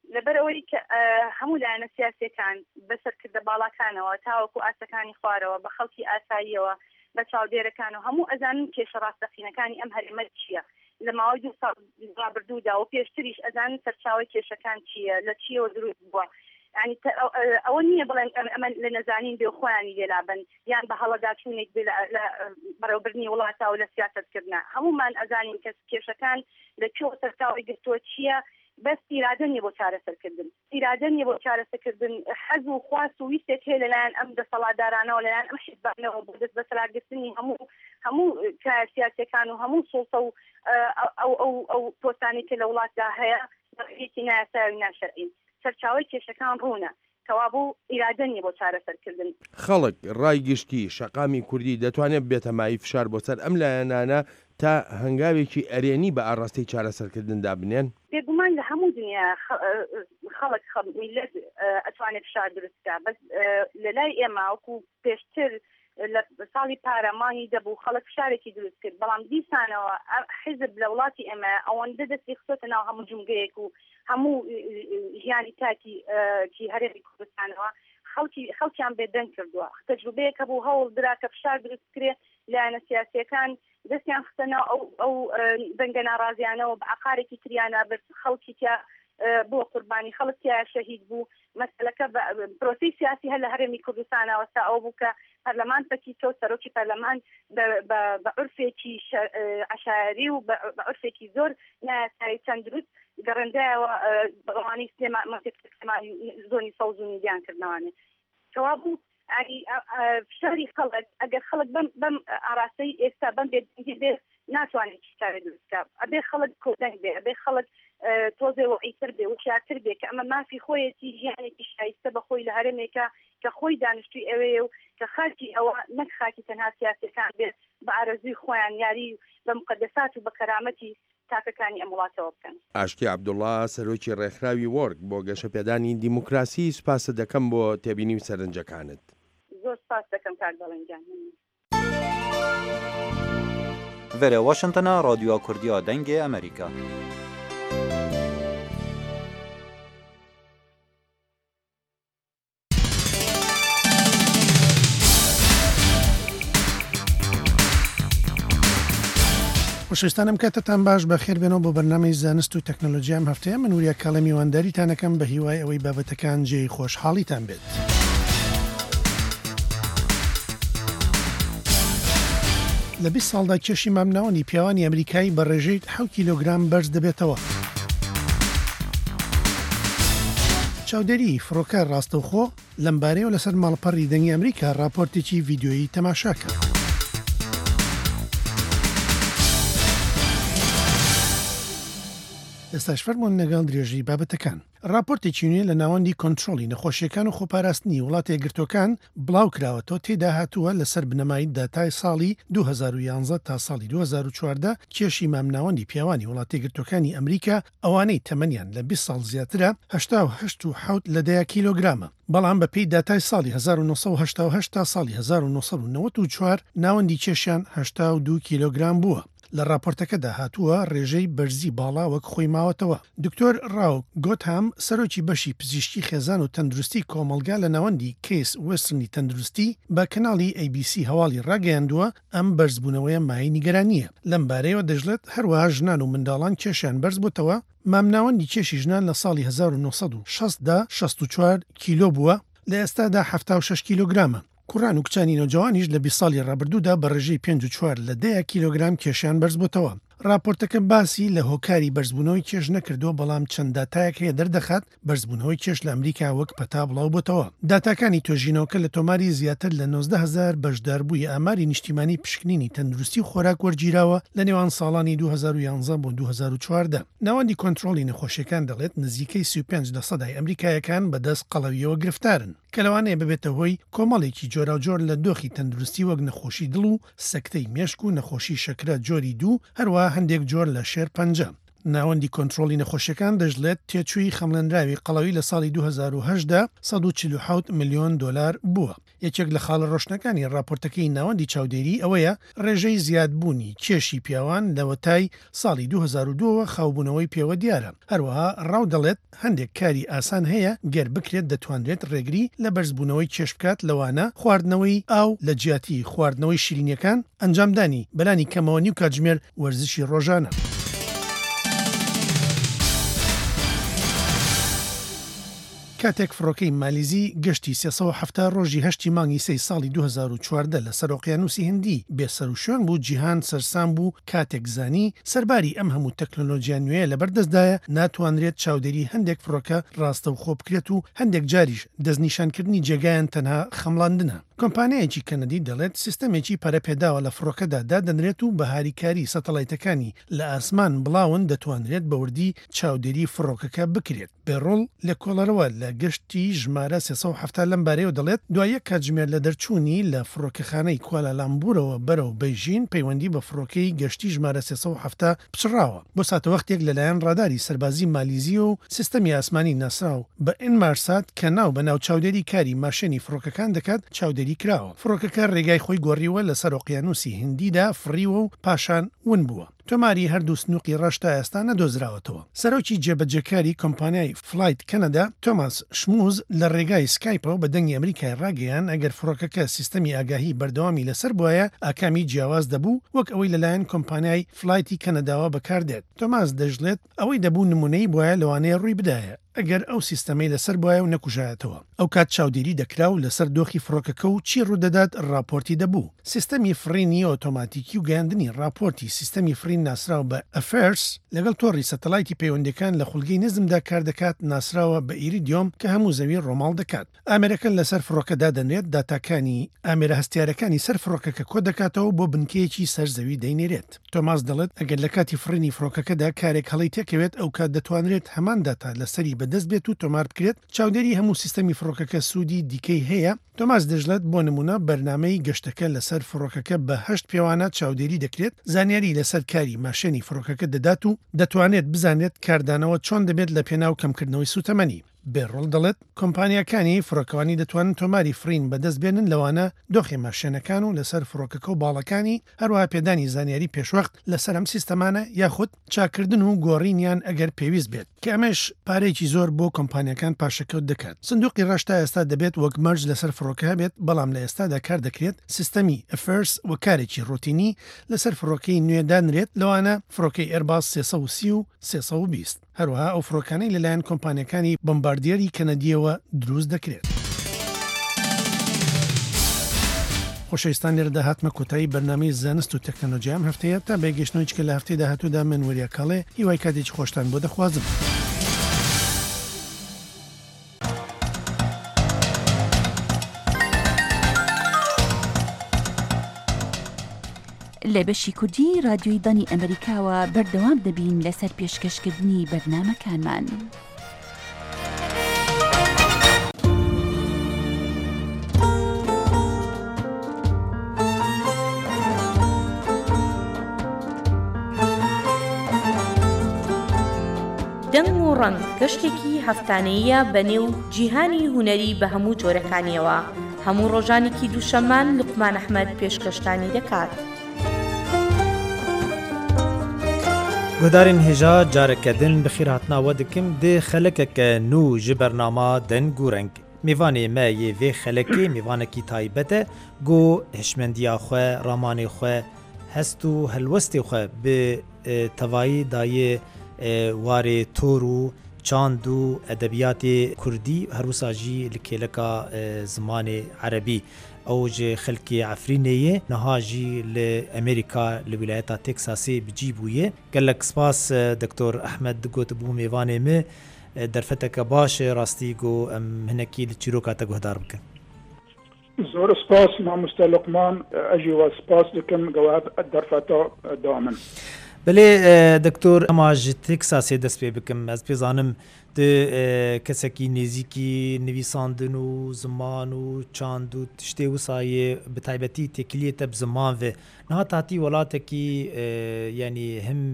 Speaker 5: لەبەرەوەی کە هەموو لایەنە سیاسیەکان بەسەرکردە باڵاکانەوە تاوەکو ئاسەکانی خوارەوە بە خەڵکی ئاساییەوە بە چاودێرەکان و هەموو ئەزانن کێشە ڕاستەقینەکانی ئەم هەرێمە چییە لە ماوەی دوو ساڵ ڕابردوودا و پێشتریش ئەزانن سەرچاوی کێشەکان چییە لە چیەوە دروست بووە ینی ئەوە نییە بڵێن ئەمە لە نەزانین بێ خۆیانی لێلابن یان بە هەڵەداچوونێک بەڕێوەبردننی وڵاتە و لە سیاستکردنا هەمومان ئەزانین کە کێشەکان لە کێوە سەرچاوی گرتووە چییە بەس ئیرادە نیە بۆ چارەسەرکردن ئیرادە نیە بۆ چارەسەرکردن حەز و خواست و ویستێک هەیە لەلایەن ئەم دەسەڵاتدارانەوە لەلایەن ئەم حیزبانەوە بۆ دەست بەسەرگرتنی هەموو هەموو کار سیاسیەکان و هەموو سۆڵتە و ئەو ئەو ئەو پۆستانی کە لە وڵاتدا هەیە بەڕێکی نایاسایی ناشەرعی سەرچاوی کێشەکان ڕوونە کەوابوو ئیرادە نیە بۆ چارەسەرکردن
Speaker 12: خەڵک ڕای گشتی شەقامی کوردی دەتوانێت بێتە مای فشار بۆ سەر ئەم لایەنانە تا هەنگاوێکی ئەرێنی بە ئاڕاستی چارەسەرکردندا بنێن
Speaker 5: بێگومان لە هەموو دنیا خەڵک میلەت ئەتوانێت فشار دروستکە بەس لە لای ئێمە وەکو پێشتر لە ساڵی پارەمانی دەبوو خەڵک فشارێکی دروست کرد بەڵام دیسانەوە حیزب لە وڵاتی ئێمە ئەوەندە دەستی خستۆتە ناو هەموو جمگەیەک و هەموو ژیانی تاکی کی هەرێمی کوردستانەوە خەڵکی خەڵکیان بێدەنگ کردووە تەجروبەیەکە بوو هەوڵ درا کە فشار دروست کرێ لایەنە سیاسیەکان دەستیان خستەنەوە ئەو ئەو دەنگە ناڕازیانەوە بە عقارێکی تریانە بە خەڵکی کە بۆ قوربانی خەڵکیان شەهید بوو مەسەلەکە پرۆسی سیاسی هەر لە هەرێمی کوردستانەوە تا ئەو بوو کە پەرلەمان پەکی تۆ سەرۆکی پەرلەمان بە عورفێکی عەشایری و بە عورفێکی زۆر نایاسایی چەند دروست گەڕەندایەوە بەڕوانی سلێمانی زۆنی سەوز و میدیان کردنەوانێ کەوا بوو فشاری خەڵک ئەگەر خەڵک بەم ئاراستەی ئێستا بەم بێدەنگی بێ ناتوانێت شتێک دروستکە ئەبێ خەڵک کۆدەنگ بێ ئەبێ خەڵک تۆزێ وعیتر بێ وشارتر بێ کە ئەمە مافی خۆیەتی ژیانێکی شایستە بە خۆی لە هەرێمێکە کە خۆی دانیشتووی ئەوەیە و کە خاکی ئەوە نەک خاکی تەنها سیاسەکان بێت بە ئارەزووی خۆیان یاری بە مقدسات و بە کەرامەتی تاکەکانی ئەم وڵاتەوە بکەن.
Speaker 12: ئاشتی عەبدوڵڵا سەرۆکی ڕێکخراوی وەرگ بۆ گەشەپێدانی دیموکراسی سوپاسە دەکەم بۆ تێبینی و سەرنجەکانت.
Speaker 5: زۆر سپاس دەکەم کاک بەڵێنجان.
Speaker 13: Vere Washington'a Radyoya Kurdiya Dengê Amerîka.
Speaker 14: خۆشەویستانم کاتتان باش بە خێر بێنەوە بۆ بەرنامەی زانست و تەکنۆلۆژیام هەفتەیە من وریە کاڵە میوانداریتانەکەم بە هیوای ئەوەی بابەتەکان جێی خۆشحاڵیتان بێت. لە بیست ساڵدا کێشی مامناوەنی پیاوانی ئەمریکایی بە ڕێژەی حەوت کیلۆگرام بەرز دەبێتەوە. چاودێری فڕۆکە ڕاستەوخۆ لەمبارەیەوە لەسەر ماڵپەڕی دەنگی ئەمریکا راپۆرتێکی ڤیددیۆیی تەماشا کرد. ئێستاش فەرمونون لەگەڵ درێژی بابەتەکان. راپۆرتێکی نوێ لە ناوەندی کۆنتترۆلی نەخۆشیەکان و خۆپاراستنی وڵاتە یەکگرتوەکان بڵاو کراوەتەوە تێدا هاتووە لەسەر بنەمایی داتای ساڵی دوو هەزار و یانزە تا ساڵی دوو هەزار و چواردە کێشی مامناوەندی پیاوانی وڵاتە یەکگرتوەکانی ئەمریکا ئەوانەی تەمەنیان لە بیست ساڵ زیاترە هەشتا و هەشت و حەوت لەدەیە کیلۆگرامە. بەڵام بەپێی داتای ساڵی هەزار و نۆسەد و هەشتا و هەشت تا ساڵی هەزار و نۆسەد و نەوەت و چوار ناوەندی کێشیان هەشتا و دوو کیلۆگرام بووە. لە راپۆرتەکەدا هاتووە ڕێژەی بەرزی باڵا وەک خۆی ماوەتەوە. دکتۆر ڕاو گۆتهام سەرۆکی بەشی پزیشکی خێزان و تەندروستی کۆمەلگا لە ناوەندی کەیس وێسترنی تەندروستی بە کەناڵی ئەی بی سی هەواڵی ڕاگەیاندووە ئەم بەرزبوونەوەیە مای نیگەرانیە. لەم بارەیەوە دەژڵێت هەروەها ژنان و منداڵان کێشیان بەرز بووتەوە. مامناوەندی کێشی ژنان لە ساڵی هەزار و نۆسەد و شەستدا شەست و چوار کیلۆ بووە، لە ئێستادا هەفتا و شەش کیلۆگرامە. کوڕان و کچانی نەوجوانیش لە بیست ساڵی ڕابردوودا بە ڕێژەی پێنج و چوار لە دەیە کیلۆگرام کێشیان بەرز بووتەوە. راپۆرتەکە باسی لە هۆکاری بەرزبوونەوەی کێش نەکردووە، بەڵام چەند داتایەک هەیە دەردەخات بەرزبوونەوەی کێش لە ئەمریکا وەک پەتا بڵاو بووتەوە. داتاکانی تۆژینەوەکە لە تۆماری زیاتر لە نۆزدە هەزار بەشداربووی ئاماری نیشتیمانی پشکنینی تەندروستی خۆراک وەرگیراوە لە نێوان ساڵانی دوو هەزار و یانزە بۆ دوو هەزار و چواردە. ناوەندی کۆنتترۆلی نەخۆشیەکان دەڵێت نزیکەی سی و پێنج لە سەدای ئەمریکایەکان بەدەست قەڵەویەوە گرفتارن، کە لەوانەیە ببێتە هۆی کۆمەڵێکی جۆراوجۆر لە دۆخی تەندروستی وەک نەخۆشی دڵ و سەکتەی مێشک و نەخۆشی شەکرە جۆری دوو، هەروە هەندێک جۆر لە شێر پەنجە. ناوەندی کۆنتترۆلی نەخۆشیەکان دەژڵێت تێچووی خەملەنراوی قەڵەوی لە ساڵی دوو هەزار و هەشتدا سەد و چل و حەوت ملیۆن دۆلار بووە. یەکێک لە خاڵە ڕۆشنەکانی راپۆرتەکەی ناوەندی چاودێری ئەوەیە ڕێژەی زیادبوونی کێشی پیاوان لەوەتای ساڵی دوو هەزار و دووە خاوبوونەوەی پێوە دیارە. هەروەها ڕاو دەڵێت هەندێک کاری ئاسان هەیە گەر بکرێت دەتوانرێت ڕێگری لە بەرزبوونەوەی کێش بکات لەوانە خواردنەوەی ئاو لە جیاتی خواردنەوەی شیرینیەکان ئەنجامدانی بەلانی کەمەوە و کاتژمێر وەرزشی ڕۆژانە. کاتێک فڕۆکەی مالیزی گەشتی سێسەد و هەفتە ڕۆژی هەشتی مانگی سەی ساڵی دوو هەزار و چواردە لە سەر ئۆقیانوسی هندی بێسەر و شوێن بوو جیهان سەرسام بوو کاتێک زانی سەرباری ئەم هەموو تەکنۆلۆژیان نوێ لەبەردەستدایە ناتوانرێت چاودێری هەندێک فڕۆکە ڕاستە و خۆ بکرێت و هەندێک جاریش دەستنیشانکردنی جێگایان تەنها خەمڵاندنە. کۆمپانیایەکی کەنەدی دەڵێت سیستەمێکی پەرەپێداوە لە فڕۆکەدا دادەنرێت و بە هاریکاری سەتەڵایتەکانی لە ئاسمان بڵاون دەتوانرێت بە وردی چاودێری فڕۆکەکە بکرێت. بێڕۆڵ لە کۆڵەرەوە لە گەشتی ژمارە سێسەد و هەفتە لەم بارەیەوە دەڵێت دوایە کاتژمێر لە دەرچوونی لە فڕۆکەخانەی کوالالامبورەوە بەرەو بەیژین پەیوەندی بە فڕۆکەی گەشتی ژمارە سێسەد و هەفتە پچڕاوە. بۆ ساتەوەختێک لەلایەن ڕاداری سەربازی مالیزی و سیستەمی ئاسمانی ناسراو بە ئینمارسات کە ناو بە ناو چاودێری کاری ماشێنی فڕۆکەکان دەکات چاودێری کراوە. فڕۆکەکە ڕێگای خۆی گۆڕیوە لەسەر ئۆقیانوسی هندیدا فڕیوە و پاشان ون بووە. تۆماری هەردوو سنووقی ڕەشتا ئێستا نەدۆزراوەتەوە. سەرۆکی جێبەجەکاری کۆمپانیای فلایت کەنەدا تۆماس شموز لە ڕێگای سکایپەوە بە دەنگی ئەمریکای ڕاگەیان ئەگەر فڕۆکەکە سیستەمی ئاگاهی بەردەوامی لەسەر بواە ئاکامی جیاواز دەبوو وەک ئەوەی لەلایەن کۆمپانیای فلایتی کەنەداوە بەکاردێت. تۆماس دەژڵێت ئەوەی دەبوو نمونەی بواە لەوانەیە ڕووی بدایە ئەگەر ئەو سیستەمەی لەسەر بواە و نەکوژایەتەوە. ئەو کات چاودێری دەکرا و لەسەر دۆخی فڕۆکەکە و چی ڕوودەدات راپۆرتی دەبوو. سیستەمی فڕینی ئۆتۆماتیکی و گەاندنی راپۆرتی سیستەمی فرین ناسراو بە ئەفێرس لەگەڵ تۆڕی سەتەلایتی پەیوەندەکان لە خولگەی نزمدا کار دەکات ناسراوە بە ئیریدیۆم کە هەموو زەوی ڕۆماڵ دەکات. ئامێرەکە لەسەر فڕۆکەدا دەنرێت داتاکانی ئامێرە هەستیارەکانی سەر فڕۆکەکە کۆ دەکاتەوە بۆ بنکەیەکی سەرزەوی دەینێرێت. تۆماس دەڵێت ئەگەر لە کاتی فرینی فڕۆکەکەدا کارێک هەڵی تێکەوێت ئەو کات دەتوانرێت هەمان داتا لەسەری بەدەست بێت و تۆمار بکرێت چاودێری هەموو سیستەمی فڕۆکەکە سوودی دیکەی هەیە. تۆماس دەژڵێت بۆ نمونە بەرنامەی گەشتەکە لەسەر فڕۆکەکە بە هەشت پێوانە چاودێری دەکرێت زانیاری لەسەر کاری ماشێنی فڕۆکەکە دەدات و دەتوانێت بزانێت کاردانەوە چۆن دەبێت لە پێناو کەمکردنەوەی سوتەمەنی. بێڕۆڵ دەڵێت کۆمپانیەکانی فڕۆکەوانی دەتوانن تۆماری فرین بەدەست بێنن لەوانە دۆخی ماشێنەکان و لەسەر فڕۆکەکە و باڵەکانی هەروەها پێدانی زانیاری پێشوەخت لەسەر ئەم سیستەمانە یاخود چاکردن و گۆڕینیان ئەگەر پێویست بێت کە ئەمەش پارێکی زۆر بۆ کۆمپانیەکان پاشەکەوت دەکات. سندوقی ڕەشتا ئێستا دەبێت وەک مەرج لەسەر فڕۆکە بێت بەڵام لە ئێستادا کار دەکرێت سیستەمی ئەفێرس و کارێکی ڕۆتینی لەسەر فڕۆکەی نوێدانرێت لەوانە فڕۆکەی ئێرباس سێسەد و سی و سێسەد و بیست. هەروەها ئەو فڕۆکانەی لەلایەن کۆمپانیەکانی بمباردیەری کەنەدیەوە دروست دەکرێت. خۆشەویستان لێرەدا هاتمە کۆتایی بەرنامەی زانست و تەکنۆلۆژیا ئەم هەفتەیە تا بێگەشتنەوەی کە لە هەفتەی داهاتوودا من وەریا کاڵێ هیوای کاتێکی خۆشتان بۆ دەخوازم.
Speaker 15: لە بەشی کوردی رادیۆی دانی ئەمریکاوە بەردەوام دەبین لەسەر پێشکەشکردنی بەرنامەکانمان.
Speaker 16: دەنگ و ڕەنگ گەشتێکی هەفتانەیە بەنێو جیهانی هونەری بە هەموو جۆرەکانیەوە هەموو ڕۆژانێکی دووشەممان لوقمان ئەحمەد پێشکەشتانی دەکات.
Speaker 17: گۆدارên hêja carekê din bi xêr hatinawe dikim dê xelekeke nû ji bernama deng û reng. Mêvanê me yê vê xelekê mêvanekî taybet e got hişmendiya xwe, ramanê xwe, hest û helwestê xwe bi tevayî dayê warê tor û çand û edebiyatê Kurdî her wisa jî li kêleka zimanê Erebî. Ew ji xelkê Efrînê niha jî li Amerîka li wilayeta Texasê bicî bûye. Gelek spas Doktor Ehmed digotibû mêvanê me derfeteke baş e rastî got em hinekî li çîroka te guhdar bikin.
Speaker 11: زۆر سپاس مامۆستا لوقمان ئەژی وا سپاس دەکەم گەواب دەرفەتە دامن.
Speaker 17: Belê Doktor ema ji Texasê dest pê bikim ez pêzanim di kesekî nêzîkî nivîsandin û ziman û çand û tiştê wisayê bi taybetî têkiliyê te bi ziman ve niha tatî welatekî yanî him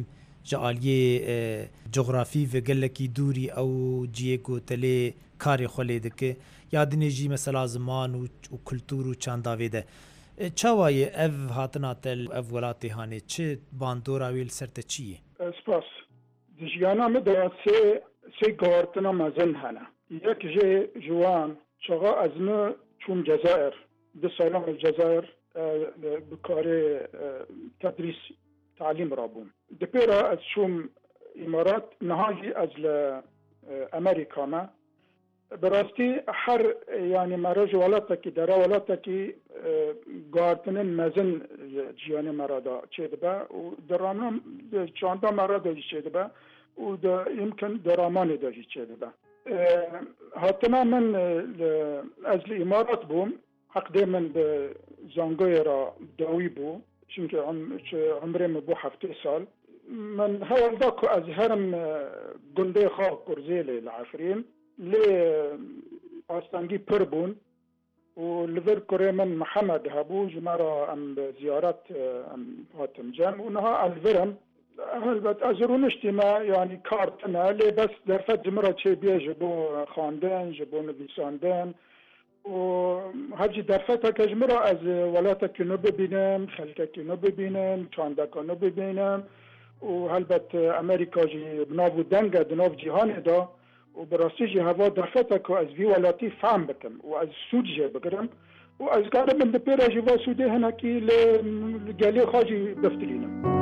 Speaker 17: جعالیه جغرافی و گلکی دوری او جیه گوتله کاری خولی دکه یادنی جی مثلا زمان و کلتور و چنداوی ده چاوای اف هاتنا تل اف ولاتی هانی چه باندورا ویل سرت چیه؟
Speaker 18: سپاس دجیانا مده سه سه گارتنا مزن هنه یک جه جوان شغا از ما چون جزائر ده سالم الجزائر بکار تدریس تعلیم رابون ده پیرا از شوم امارات نهاجی از امریکا ما براستی هر یعنی مرج ولاتکی در ولاتکی گارتنن مزن جیان مرادا چه با و درامن چاندا مرادا چه با و دا يمكن درامان داجي چه با هاتنا من از الامارات بوم حق من به زانگوی را داوی بو چونکه عمرم بو هفته سال من هول داكو از هرم گنده خواه کرزیل العفرین لی آستانگی پر بون و لور کره من محمد هبو جمارا ام زیارت ام هاتم جم و نها الورم البته ازرون اجتماع یعنی کارتنا لی بس در فت جمرا چه بیا جبو خواندن جبو نویساندن و هرچی در فت که جمرا از ولات کنو ببینم خلک کنو ببینم چانده کنو ببینم و البته امریکا جی بنابو دنگ دناب جهان دا و براستی جی هوا در فت که از وی ولاتی فهم بکم و از سود جه بگرم و از کار من دپیرا جوا سوده هنکی لگلی خواجی بفترینم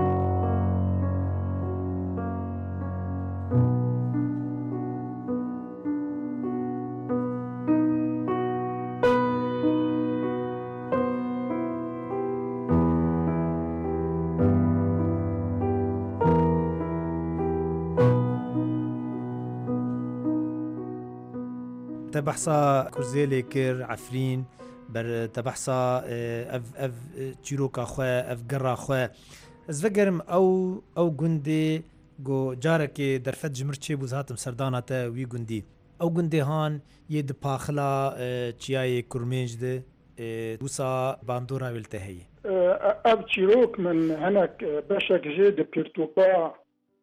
Speaker 17: تبحثا كرزيلي كير عفرين بر تبحثا اف اف تشيروكا خوا اف قرا خوا از فكرم او او گندي گو جارك درفت جمر چه بوزاتم سرداناتا وي گندي او گندي هان يد پاخلا چياي كرميج ده دوسا باندورا ولتهي
Speaker 18: اف تشيروك من هناك بشك جد بيرتوبا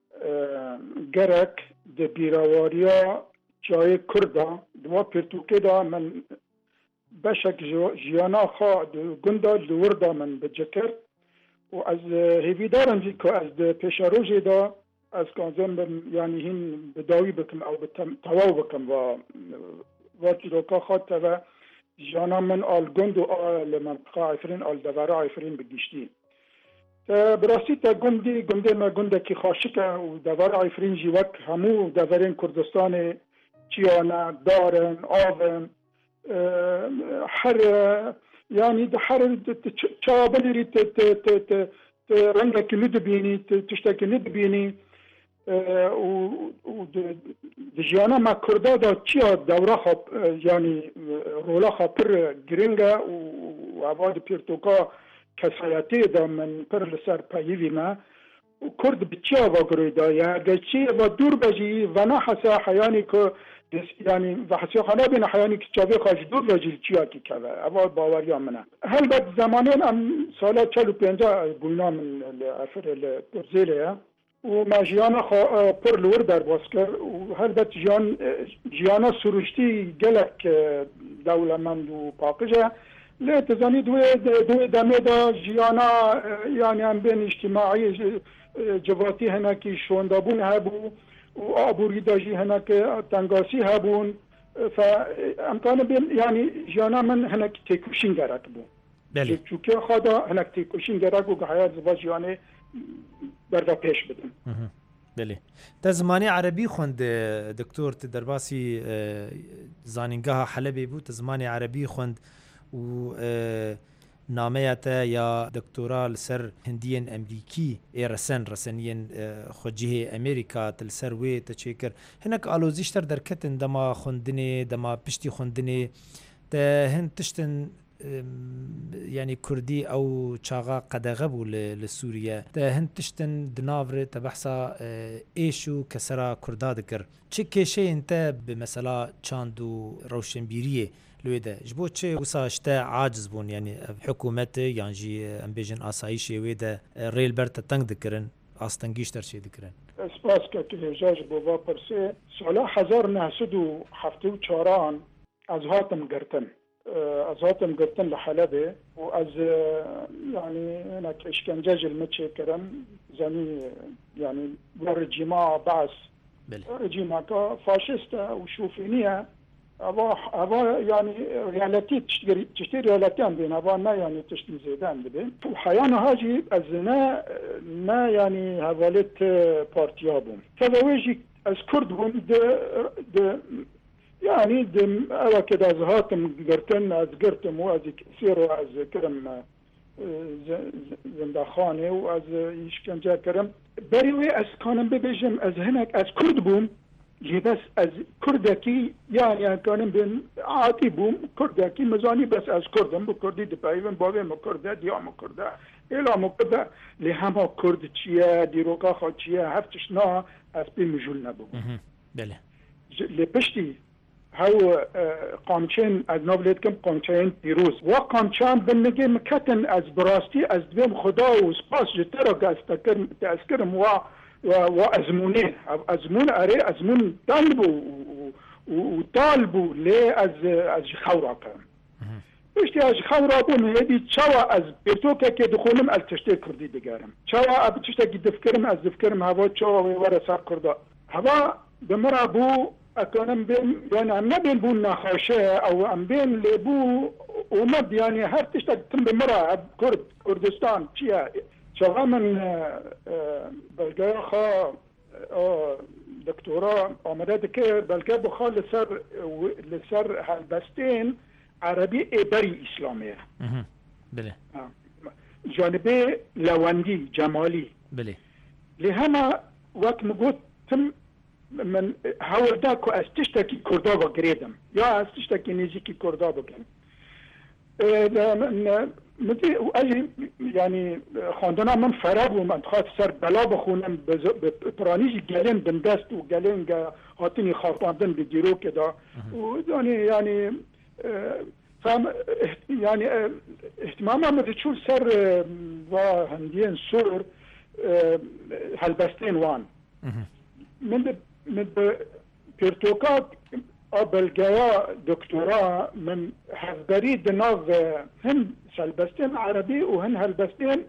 Speaker 18: گرك د بيراواريا جای کردا دوا پرتوکه دا من بشک جیانا خوا گندا لوردا من بجکر و از هیویدارم جی که از پیشاروجی دا از کانزم یعنی هین بداوی بکم او تواو بکم و و جروکا خوا توا جیانا من آل گند و آل منطقه عفرین آل دواره عفرین بگیشتی براستی تا گندی گنده ما گنده کی خاشکه و دواره عفرین جی وک همو دوارین کردستان چیانا دارن آون هر یعنی هر چابلی ت ت ت ت رنگا که ندبینی تشتاکی ندبینی و دجیانا ما کرده دا چیا دوره خواب یعنی رولا خواب پر گرنگه و عباد پیرتوکا کسایتی دا من پر لسر پاییوی ما و کرد بچیا و گروی دا یا گچی و دور بجی و نحسا حیانی که یعنی و حسی خانه بین حیانی که چابه خواهش دور بجی چیا کی که اول باوریا منه هل بعد زمانین ام سالا چلو پینجا بوینا من افر پرزیله و ما جیانا پر لور در باز کر و هل بعد جیان جیانا سروشتی گلک دولمند و پاکجه لی تزانی دوی دوی دمه دا جیانا یعنی ام بین اجتماعی جواتی هنکی شوندابون هبو و آبوری داجی هنکی تنگاسی هبون فامکان بین یعنی جیانا من هنکی تکوشین گرک بو
Speaker 17: بله
Speaker 18: چوکه خدا هنک تکوشین گرک و حیات زواج جیانه بردا پیش بدن
Speaker 17: بله تا زمانی عربی خوند دکتور تدرباسی زانینگاه حلبی بود تا زمانی عربی خوند و نامياتا يا دكتوراه لسر هنديين امريكي ايرسن رسنيين خوجيه امريكا تلسر وي تشيكر هناك الوزيشتر دركتن دما خوندني دما بشتي خوندني تا هن تشتن يعني كردي او چاغا قدغبو لسوريا تا هن تشتن دنافر تبحثا ايشو كسرا كردا دكر چه كيشي انت بمثلا چاندو روشنبيريه لويدا جبو تشي وسا شتا عاجز بون يعني حكومته يعني جي ام بيجن اسايشي ويدا ريل برتا تنگ دكرن ئاستەنگیش دەرچێ دەکرن
Speaker 18: سپاس کە هێژاژ بۆ وا پرسێ ساڵا هەزار و نەهسەد و هەفتە و چاران ئەز هاتم گرتن ئەز هاتم گرتن لە حەلەبێ و ئەز یعنی هەناک ئشکەنجەژ لمە چێکردم زەنی یعنی بۆ ڕجیما بەس ڕجیماکە فاشستە و شوفینیە ئەوە ئەوە یعنی ریالەتی تشتی ریالەتیان بێن ئەوە نه یعنی تشتی زێدان دەبێن و حەیانە هاجی ئەز نه نه یعنی هەڤالێت پارتیا بووم تەوەژی ئەز کورد بووم يعني دم أنا كده زهاتم قرتن از قرتم وأز كثير وأز كرم زندخانه وأز يشكنجا كرم بريوي أز كانم ببيجم أز هناك أز كرد بوم بس أز كردكي يعني كانم بين عاطي بوم كردكي مزاني بس أز كردم بكردي دبايبن بابي مكرده ديا مكرده إلا مكرده لهما كرد چيا ديروكا خا چيا هفتشنا أز بمجول نبوم
Speaker 17: بله
Speaker 18: لبشتي هاو قامچین از نابلد کم قامچین پیروز و قامچان بنگه مکتن از براستی از دویم خدا و سپاس جتر که استکرم و و ازمونه ازمون اره ازمون طالبو و طالبو لی از از خورا کم بشتی از خورا بون هدی چوا از بیتوکه که دخولم از تشتی کردی بگرم چوا اب تشتی که دفکرم از دفکرم هوا چوا و ورسا کرده هوا بمرا بو أكون بين يعني أم نبين بون نخاشة أو أم بين لبو ومد يعني هر تشتغل تم بمرة كرد كردستان شيا شغال من بلقى خا دكتوراه عملت كه بلقى بخال لسر لسر هالبستين عربي إبري إسلامية.
Speaker 17: بله.
Speaker 18: جانبي لواندي جمالي.
Speaker 17: بله.
Speaker 18: لهما وقت مقول تم من هاول داكو استشتكي كردابا قريدم يا استشتكي نيزيكي كردابا قريدم مدي اجي يعني خاندنا من فراب ومن خاط سر بلا بخونم برانيجي قالين بندست وقالين هاتني خاطاندن بديرو كده ويعني يعني فهم يعني اهتماما مدتشول سر وهندين سور هالبستين وان من من بيرتوكات بلقيا دكتوراه من حذبري دناغ هن سلبستين عربي وهن هالبستين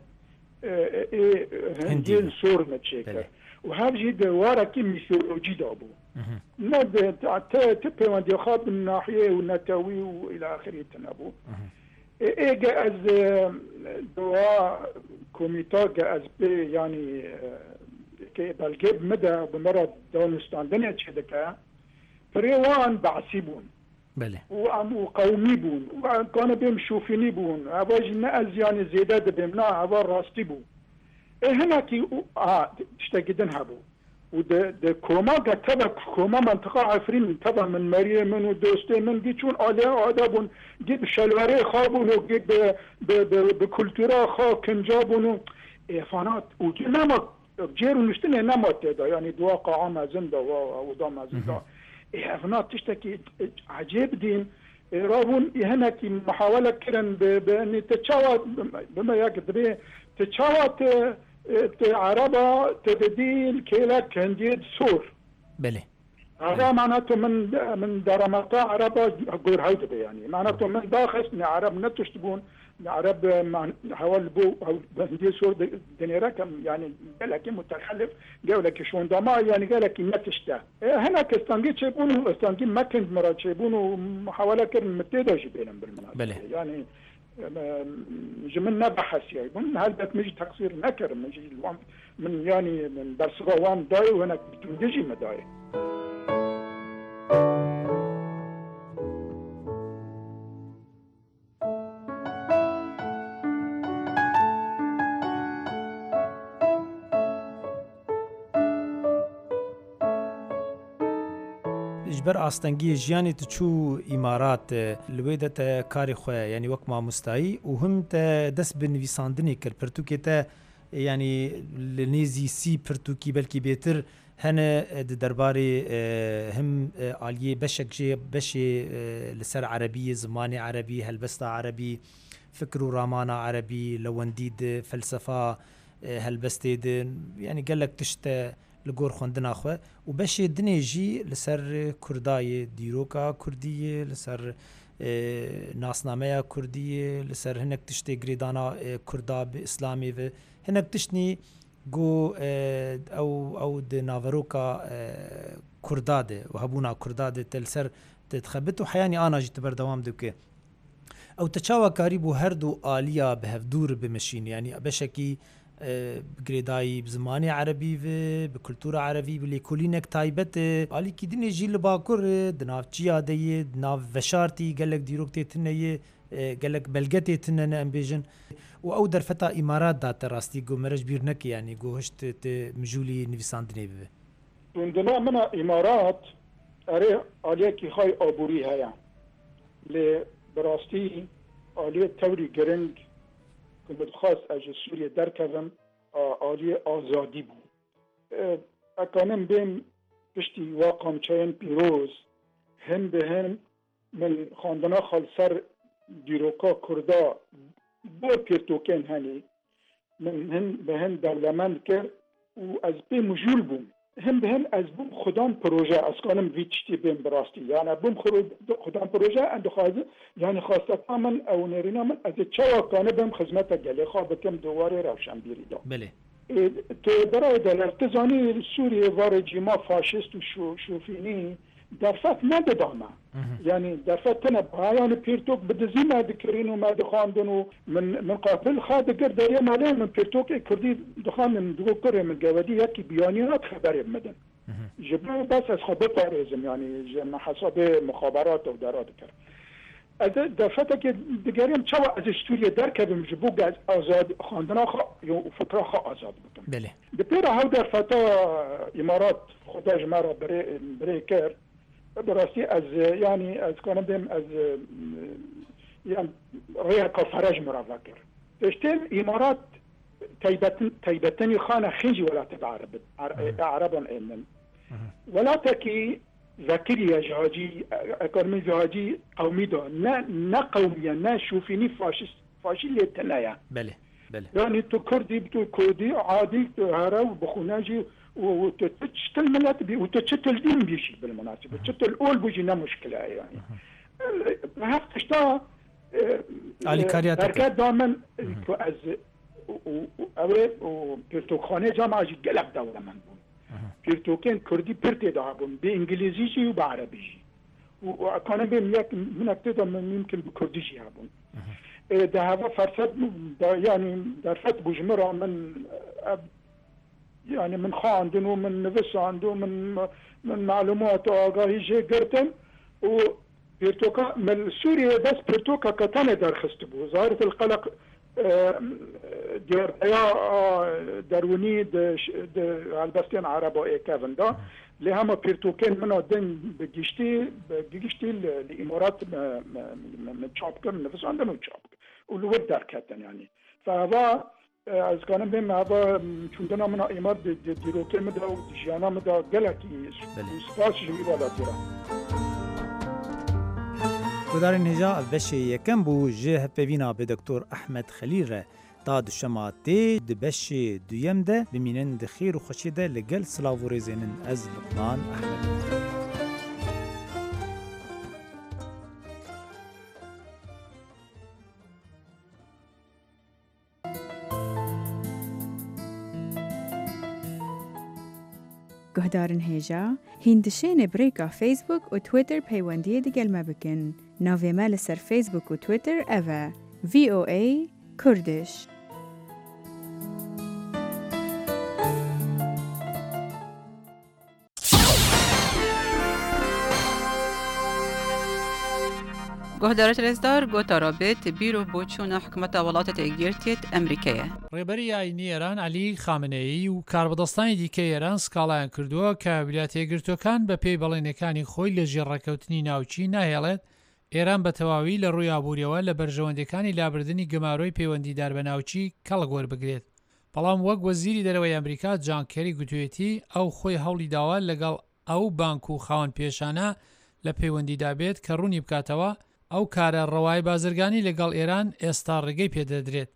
Speaker 18: هندين سور متشكر وهذه دوارة كي ميثولوجي دابو ند تبي ودي خاط من ناحية والنتاوي والى اخره تنابو ايه از دواء كوميتا از بي يعني که بلکه مده بمرض دانستان دنیا چه دکه پریوان بعثی بون
Speaker 17: بله
Speaker 18: و ام قومی بون و کانه بیم شوفینی بون اواج نه از یعنی زیاده دبیم نه اوا راستی بون هنا کی اه تشتگدن هبو و ده ده کوما گتبه کوما منطقه عفرین تبع من مریم من و دوسته من گی چون آله آدابون گی به شلوره خوابون و گی به به کلتورا خواه کنجابون و افانات و گی نما جيرو نشتني نموت دا يعني دواقع عام زندا ودام زندا إيه أفنات تشتكي عجيب دين رابون هنا كي محاولة كرن بأن تتشاوى بما يقدر به تتشاوى عربة تبديل كيلا كنديد سور
Speaker 17: بله
Speaker 18: هذا معناته من من درامات عربة غير هيدا يعني معناته من داخل عرب نتشتبون عرب حوال بو او بندي سور دنيرا كم يعني قال لك متخلف قال لك شلون دما يعني قال لك ما تشتا هنا كستانجي تشيبون استانجي ما كنت مرات تشيبون محاوله كان متدا جبينهم بالمناسبه يعني جملنا بحث يعني من هذا مش تقصير نكر مش من يعني من برسغا وان داي وهنا تنجي مداي
Speaker 17: بر ئاستەنگی ژیانی تچوو ئیمارات لێ دەتە کاری خۆیان ینی وەک مامۆستایی و هەم دەست بە نویساندنی کرد پرتوکێتە ینی لە نێزی سی پرتوکی بەلکی بێتر هەنە دەربارەی هەم ئالیێ بەشێک ژێ بەشێ لەسەر عەرەبی زمانی عەرەبی هەلبەستە عەرەبی فکر و ڕامانە عەرەبی لەوەندید فەلسەفا هەلبەستێدن ینی گەلک تشتە لە گۆر خوێندناخوا و بەشێ دنێژی لەسەر کوردایە دیرۆکە کوردیە لەسەر ناسنامەیە کوردیە لەسەر هەنێک تشتێ گرێدانا کوردا ئیسلامی و هەنێک تشتنی گۆ ئەو ئەو ناڤەرۆکە کوردادێ و هەبوونا کوردادێ تەلسەر تخەبت و حیانی ئاناژی تبەردەوام دکێ ئەو تەچاوەکاری بوو هەردوو ئالیا بە هەفدور بمەشین ینی بەشێکی گرێدایی زمانی عربی و بە کولتورە عربی بلێکولینێک تایبەت ئالیکی دنێژی لە باکوور دناوچیا دەیە ناو vەشارتی gelek dîrok tê tuneyê gelek belgetê tunene em bêjin û ew derfeta îmarat date rastî got mere ji bîr neke yanî got hişt tê mijûlî nivîsandinê bibe.
Speaker 18: Dundina mina îmarat erê aliyekî xay aborî heye lê bi rastî aliyê tewrî giring ku min dixwast ez ji Sûriyê derkevim aliyê azadî bû. Ekanim bêm piştî wa qamçeyên pîroz hin bi hin min xandina xal ser dîroka Kurda bo pêrtokên henî min hin bi hin dewlemend kir û ez pê mijûl bûm. Hin bi hin ez bûm xudan proje ez kanim vî tiştî bêm bi rastî yani bûm xudan proje em dixwazim yani xwasteta min ew nêrîna min ez ê çawa kanibim xizmeta gelê xwe bikim di warê rewşenbîrî da.
Speaker 17: Belê.
Speaker 18: Tu berayê delal tu zanî Sûriyê varê cîma faşîst û şûfînî derfet nedidame. Yani derfet tune bayanî pêrtok bi dizî me dikirîn û me dixwandin û min min qafil xa digir deriyê malê min pêrtokê Kurdî dixwandin digo kurê min gewedî yekî biyanî hat xeberê midin. Ji ber bes ez xwe biparêzim yani ji me hesabê mixaberat û dera dikir. Ez derfetekê digeriyim çawa ez ê Sûriyê derkevim ji bo azad xwandina xwe û fikra xwe azad bikim.
Speaker 17: Belê.
Speaker 18: Di pêra hev derfeta îmarat xuda ji me re birê kir براستی از یعنی از کنم بیم از یعنی ریا کفرج مراقبه کرد. اشتیم امارات تایبتن تایبتنی خانه خنجی ولات العرب عربان اینن ولات کی ذکریه جهاجی اکرمی جهاجی قومی دا نه نه قومیه نه شوفینی فاشیست فاشیلی تنایا.
Speaker 17: بله بله.
Speaker 18: یعنی تو کردی تو کردی عادی تو هراو بخوناجی وتشتل ملات بي وتشتل دين بيشي بالمناسبة تشتل أول بيجي نا مشكلة يعني هاف تشتا
Speaker 17: علي كاريات
Speaker 18: بركات دائما كأز أوه وبرتوخانة جامعة جي قلق دولة من بون برتوكين كردي برتي دابون بإنجليزي جي وبعربي جي وكان بين يك من أكتر من يمكن بكردي جي هابون ده هذا فرصة يعني درفت بجمرة من يعني من خاندن ومن نفس عنده من من معلومات وآگاهی جه گرتن و پرتوکا من سوريا بس پرتوکا کتانه درخست بو ظاهرة القلق ديار يا دروني د البستين عربو اي كافن دا لهما پرتوكين منو دن بگشتي بگشتي الامارات من چابكر نفس عنده من چابكر ولو در کتن يعني فهذا از کنم بیم هوا چوندنا من ایمار دیروکه مده و دیجانا مده گلکی سپاس جوی بالا تیرا
Speaker 17: گدارین هجا بشه یکم بو جه پیوینا به دکتور احمد خلیل ره تا دشما تی دبشه دویم ده بمینن دخیر و خوشی ده لگل سلاو ریزینن از لقمان احمد
Speaker 19: گهدارن هیجا هندشین بریکا فیسبوک و تویتر پیوندی دیگل ما بکن ناوی مال سر فیسبوک و تویتر اوه وی او ای کردش
Speaker 20: گهدارت رزدار گوتا رابط بیرو بوچون حکومت ولاتت اگیرتیت امریکیه.
Speaker 21: ڕێبەری ئاینی ئێران علی خامنەیی و کاربەدەستانی دیکەی ئێران سکاڵایان کردووە کە ویلایەتە یەکگرتووەکان بە پێی بەڵێنەکانی خۆی لە ژێڕەکەوتنی ناوچی ناهێڵێت ئێران بە تەواوی لە ڕووی ئابووریەوە لە بەرژەوەندەکانی لابردنی گەمارۆی پەیوەندیدار بە ناوچی کەڵک وەربگرێت. بەڵام وەک وەزیری دەرەوەی ئەمریکا جان کێری گوتوێتی ئەو خۆی هەوڵی داوا لەگەڵ ئەو بانک و خاوەن پێشانە لە پەیوەندیدا بێت کە ڕوونی بکاتەوە ئەو کارە ڕەوای بازرگانی لەگەڵ ئێران ئێستا ڕێگەی پێدەدرێت.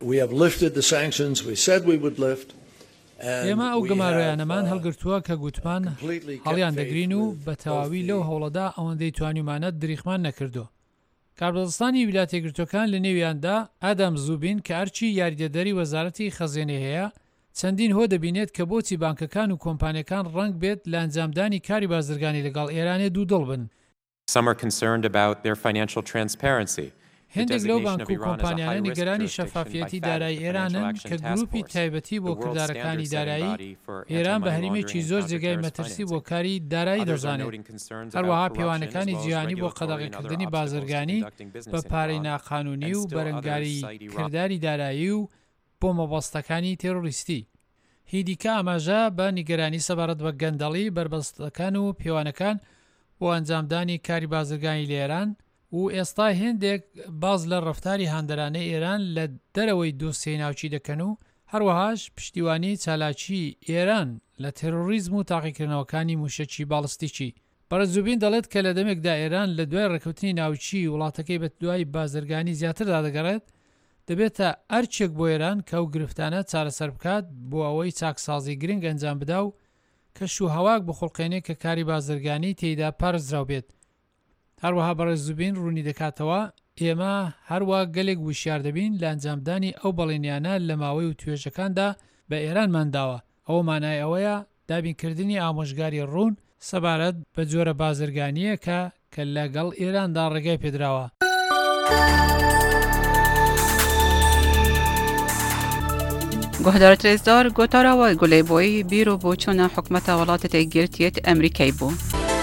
Speaker 21: ئێمە ئەو گەمارۆیانەمان هەڵگرتووە کە گوتمان هەڵیان دەگرین و بە تەواوی لەو هەوڵەدا ئەوەندەی توانیمانەت دریخمان نەکردو. کاربەدەستانی ویلایەتە یەکگرتووەکان لە نێویاندا ئادام زوبین کە ئەرچی یاریدەدەری وەزارەتی خەزیێنە هەیە چەندین هۆ دەبینێت کە بۆچی بانکەکان و کۆمپانیەکان ڕەنگ بێت لە ئەنجامدانی کاری بازرگانی لەگەڵ ئێرانێ دوودڵ بن. هێندێک لەو بانک و کۆمپانیانە نیگەرانی شەفافیەتی دارایی ئێرانن کە گروپی تایبەتی بۆ کردارەکانی دارایی ئێران بە هەریمێکی زۆر جێگای مەترسی بۆ کاری دارایی دەزانێت. هەروەها پێوانەکانی جیهانی بۆ قەدەغیکردنی بازرگانی بە پارەی ناقانونی و بەرەنگاری کردداری دارایی و بۆ مەبەستەکانی تێرۆریستی. هیدیکە ئاماژە بە نیگەرانی سەبارەت بە گەندەڵی بربەستەکان و پێوانەکان بۆ ئەنجامدانی کاری بازرگانی لە ئێران و ئێستا هێندێک باز لە ڕفتاری هاندەرانەی ئێران لە دەرەوەی دۆسیەی ناوچی دەکەن و هەروەهاش پشتیوانی چالاکی ئێران لە تێرۆریزم و تاقیکردنەوەکانی موشەکی باڵستیکی. بەرەزوبین دەڵێت کە لە دەمێکدا ئێران لە دوای ڕێکەوتنی ناوچی وڵاتەکەی بە دوای بازرگانی زیاتردا دەگەڕێت دەبێتە ئەرچێک بۆ ئێران کە و گرفتانە چارەسەر بکات بۆ ئەوەی چاکسازی گرنگ ئەنجام بدا و کەش و هەواک بخۆڵقێنێ کە کاری بازرگانی تێیدا پارێزراو بێت. هەروەها بەڕێز زوبین ڕوونی دەکاتەوە ئێمە هەروە گەلێک وشیار دەبین لە ئەنجامدانی ئەو بەڵێنیانە لە ماوەی و توێژەکاندا بە ئێرانمانداوە. ئەوە مانای ئەوەیە دابینکردنی ئامۆژگاری ڕوون سەبارەت بە جۆرە بازرگانیەکە کە لەگەڵ ئێراندا ڕێگای پێدراوە.
Speaker 20: گۆهدارە رێزدار گۆتاراوە گولەیبۆی بیرۆ بۆ چۆنە حکومەتە وڵاتە یەکگرتوویەت ئەمریکای بوو.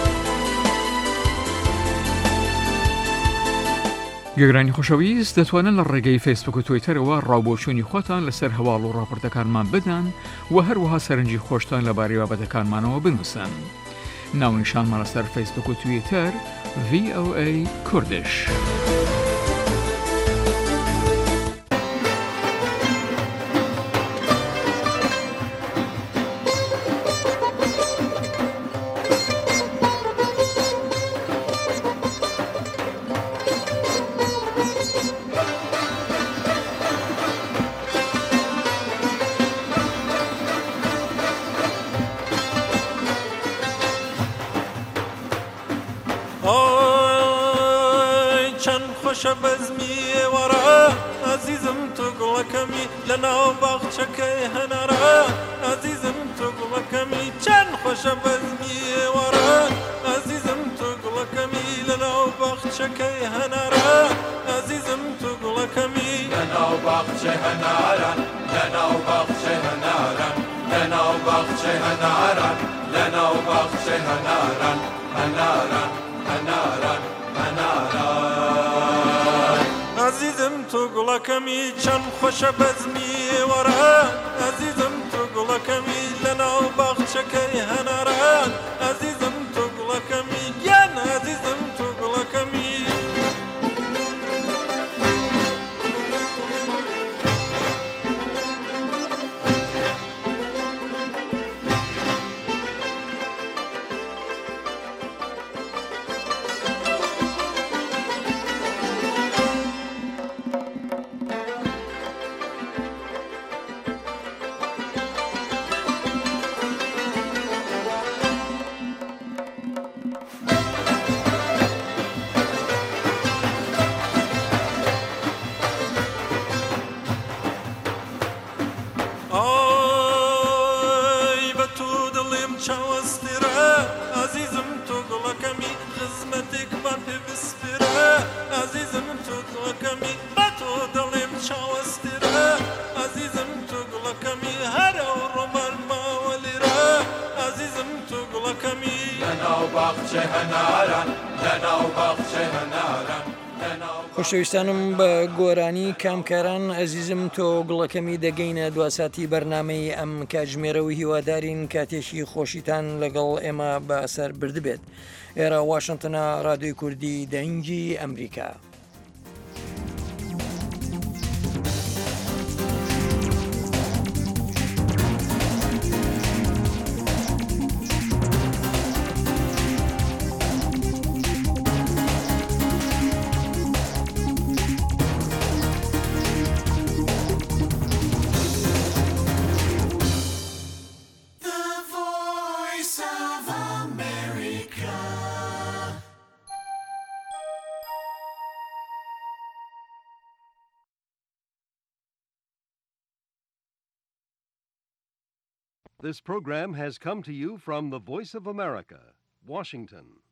Speaker 7: گەگرانی خۆشەویست دەتوانن لە ڕێگەی فیسبوک و تویتەرەوە ڕاوبۆچوونی خۆتان لەسەر هەواڵ و ڕاپۆرتەکانمان بدەن و هەروەها سەرنجی خۆشتان لەبارەی بابەتەکانمانەوە بنووسن. ناونیشانمان لەسەر فیسبوک و تویتەر ڤی ئۆ ئەی کوردش.
Speaker 1: خۆشە بەزمی وەرە ئازیزم تۆ گوڵەکەمی لە ناو باخچەکەی هەنارە ئازیزم تۆ گوڵەکەمی چەند خۆشە بەزمی وەرە ئازیزم تۆ گوڵەکەمی لە ناو باخچەکەی هەنارە ئازیزم تۆ گوڵەکەمی لە ناو باخچەی هەنارە لە ناو باخچەی هەنارە لە ناو باخچەی هەنارە لە ناو باخچەی هەنارە هەنارە هەنارە هەنارە عزیزم تو گوڵەکەمی چەند خۆشە بەزمی وەرە عزیزم تو گوڵەکەمی لە ناو باخچەکەی هەنارە عزیزم تو گوڵەکەمی گیان عزیزم تو گوڵەکەمی
Speaker 2: خۆشەویستانم بە گۆرانی کامکاران ئەزیزم تۆ گوڵەکەمی دەگەینە دواساتی بەرنمەی ئەم کاتژمێرەوە هیوادارین کاتێکی خۆشیتان لەگەڵ ئێمە بە ئەسەر بردبێت. ئێرە واشنگتنە ڕادیۆی کوردی دەنگی ئەمریکا.
Speaker 6: This program has come to you from the Voice of America, Washington.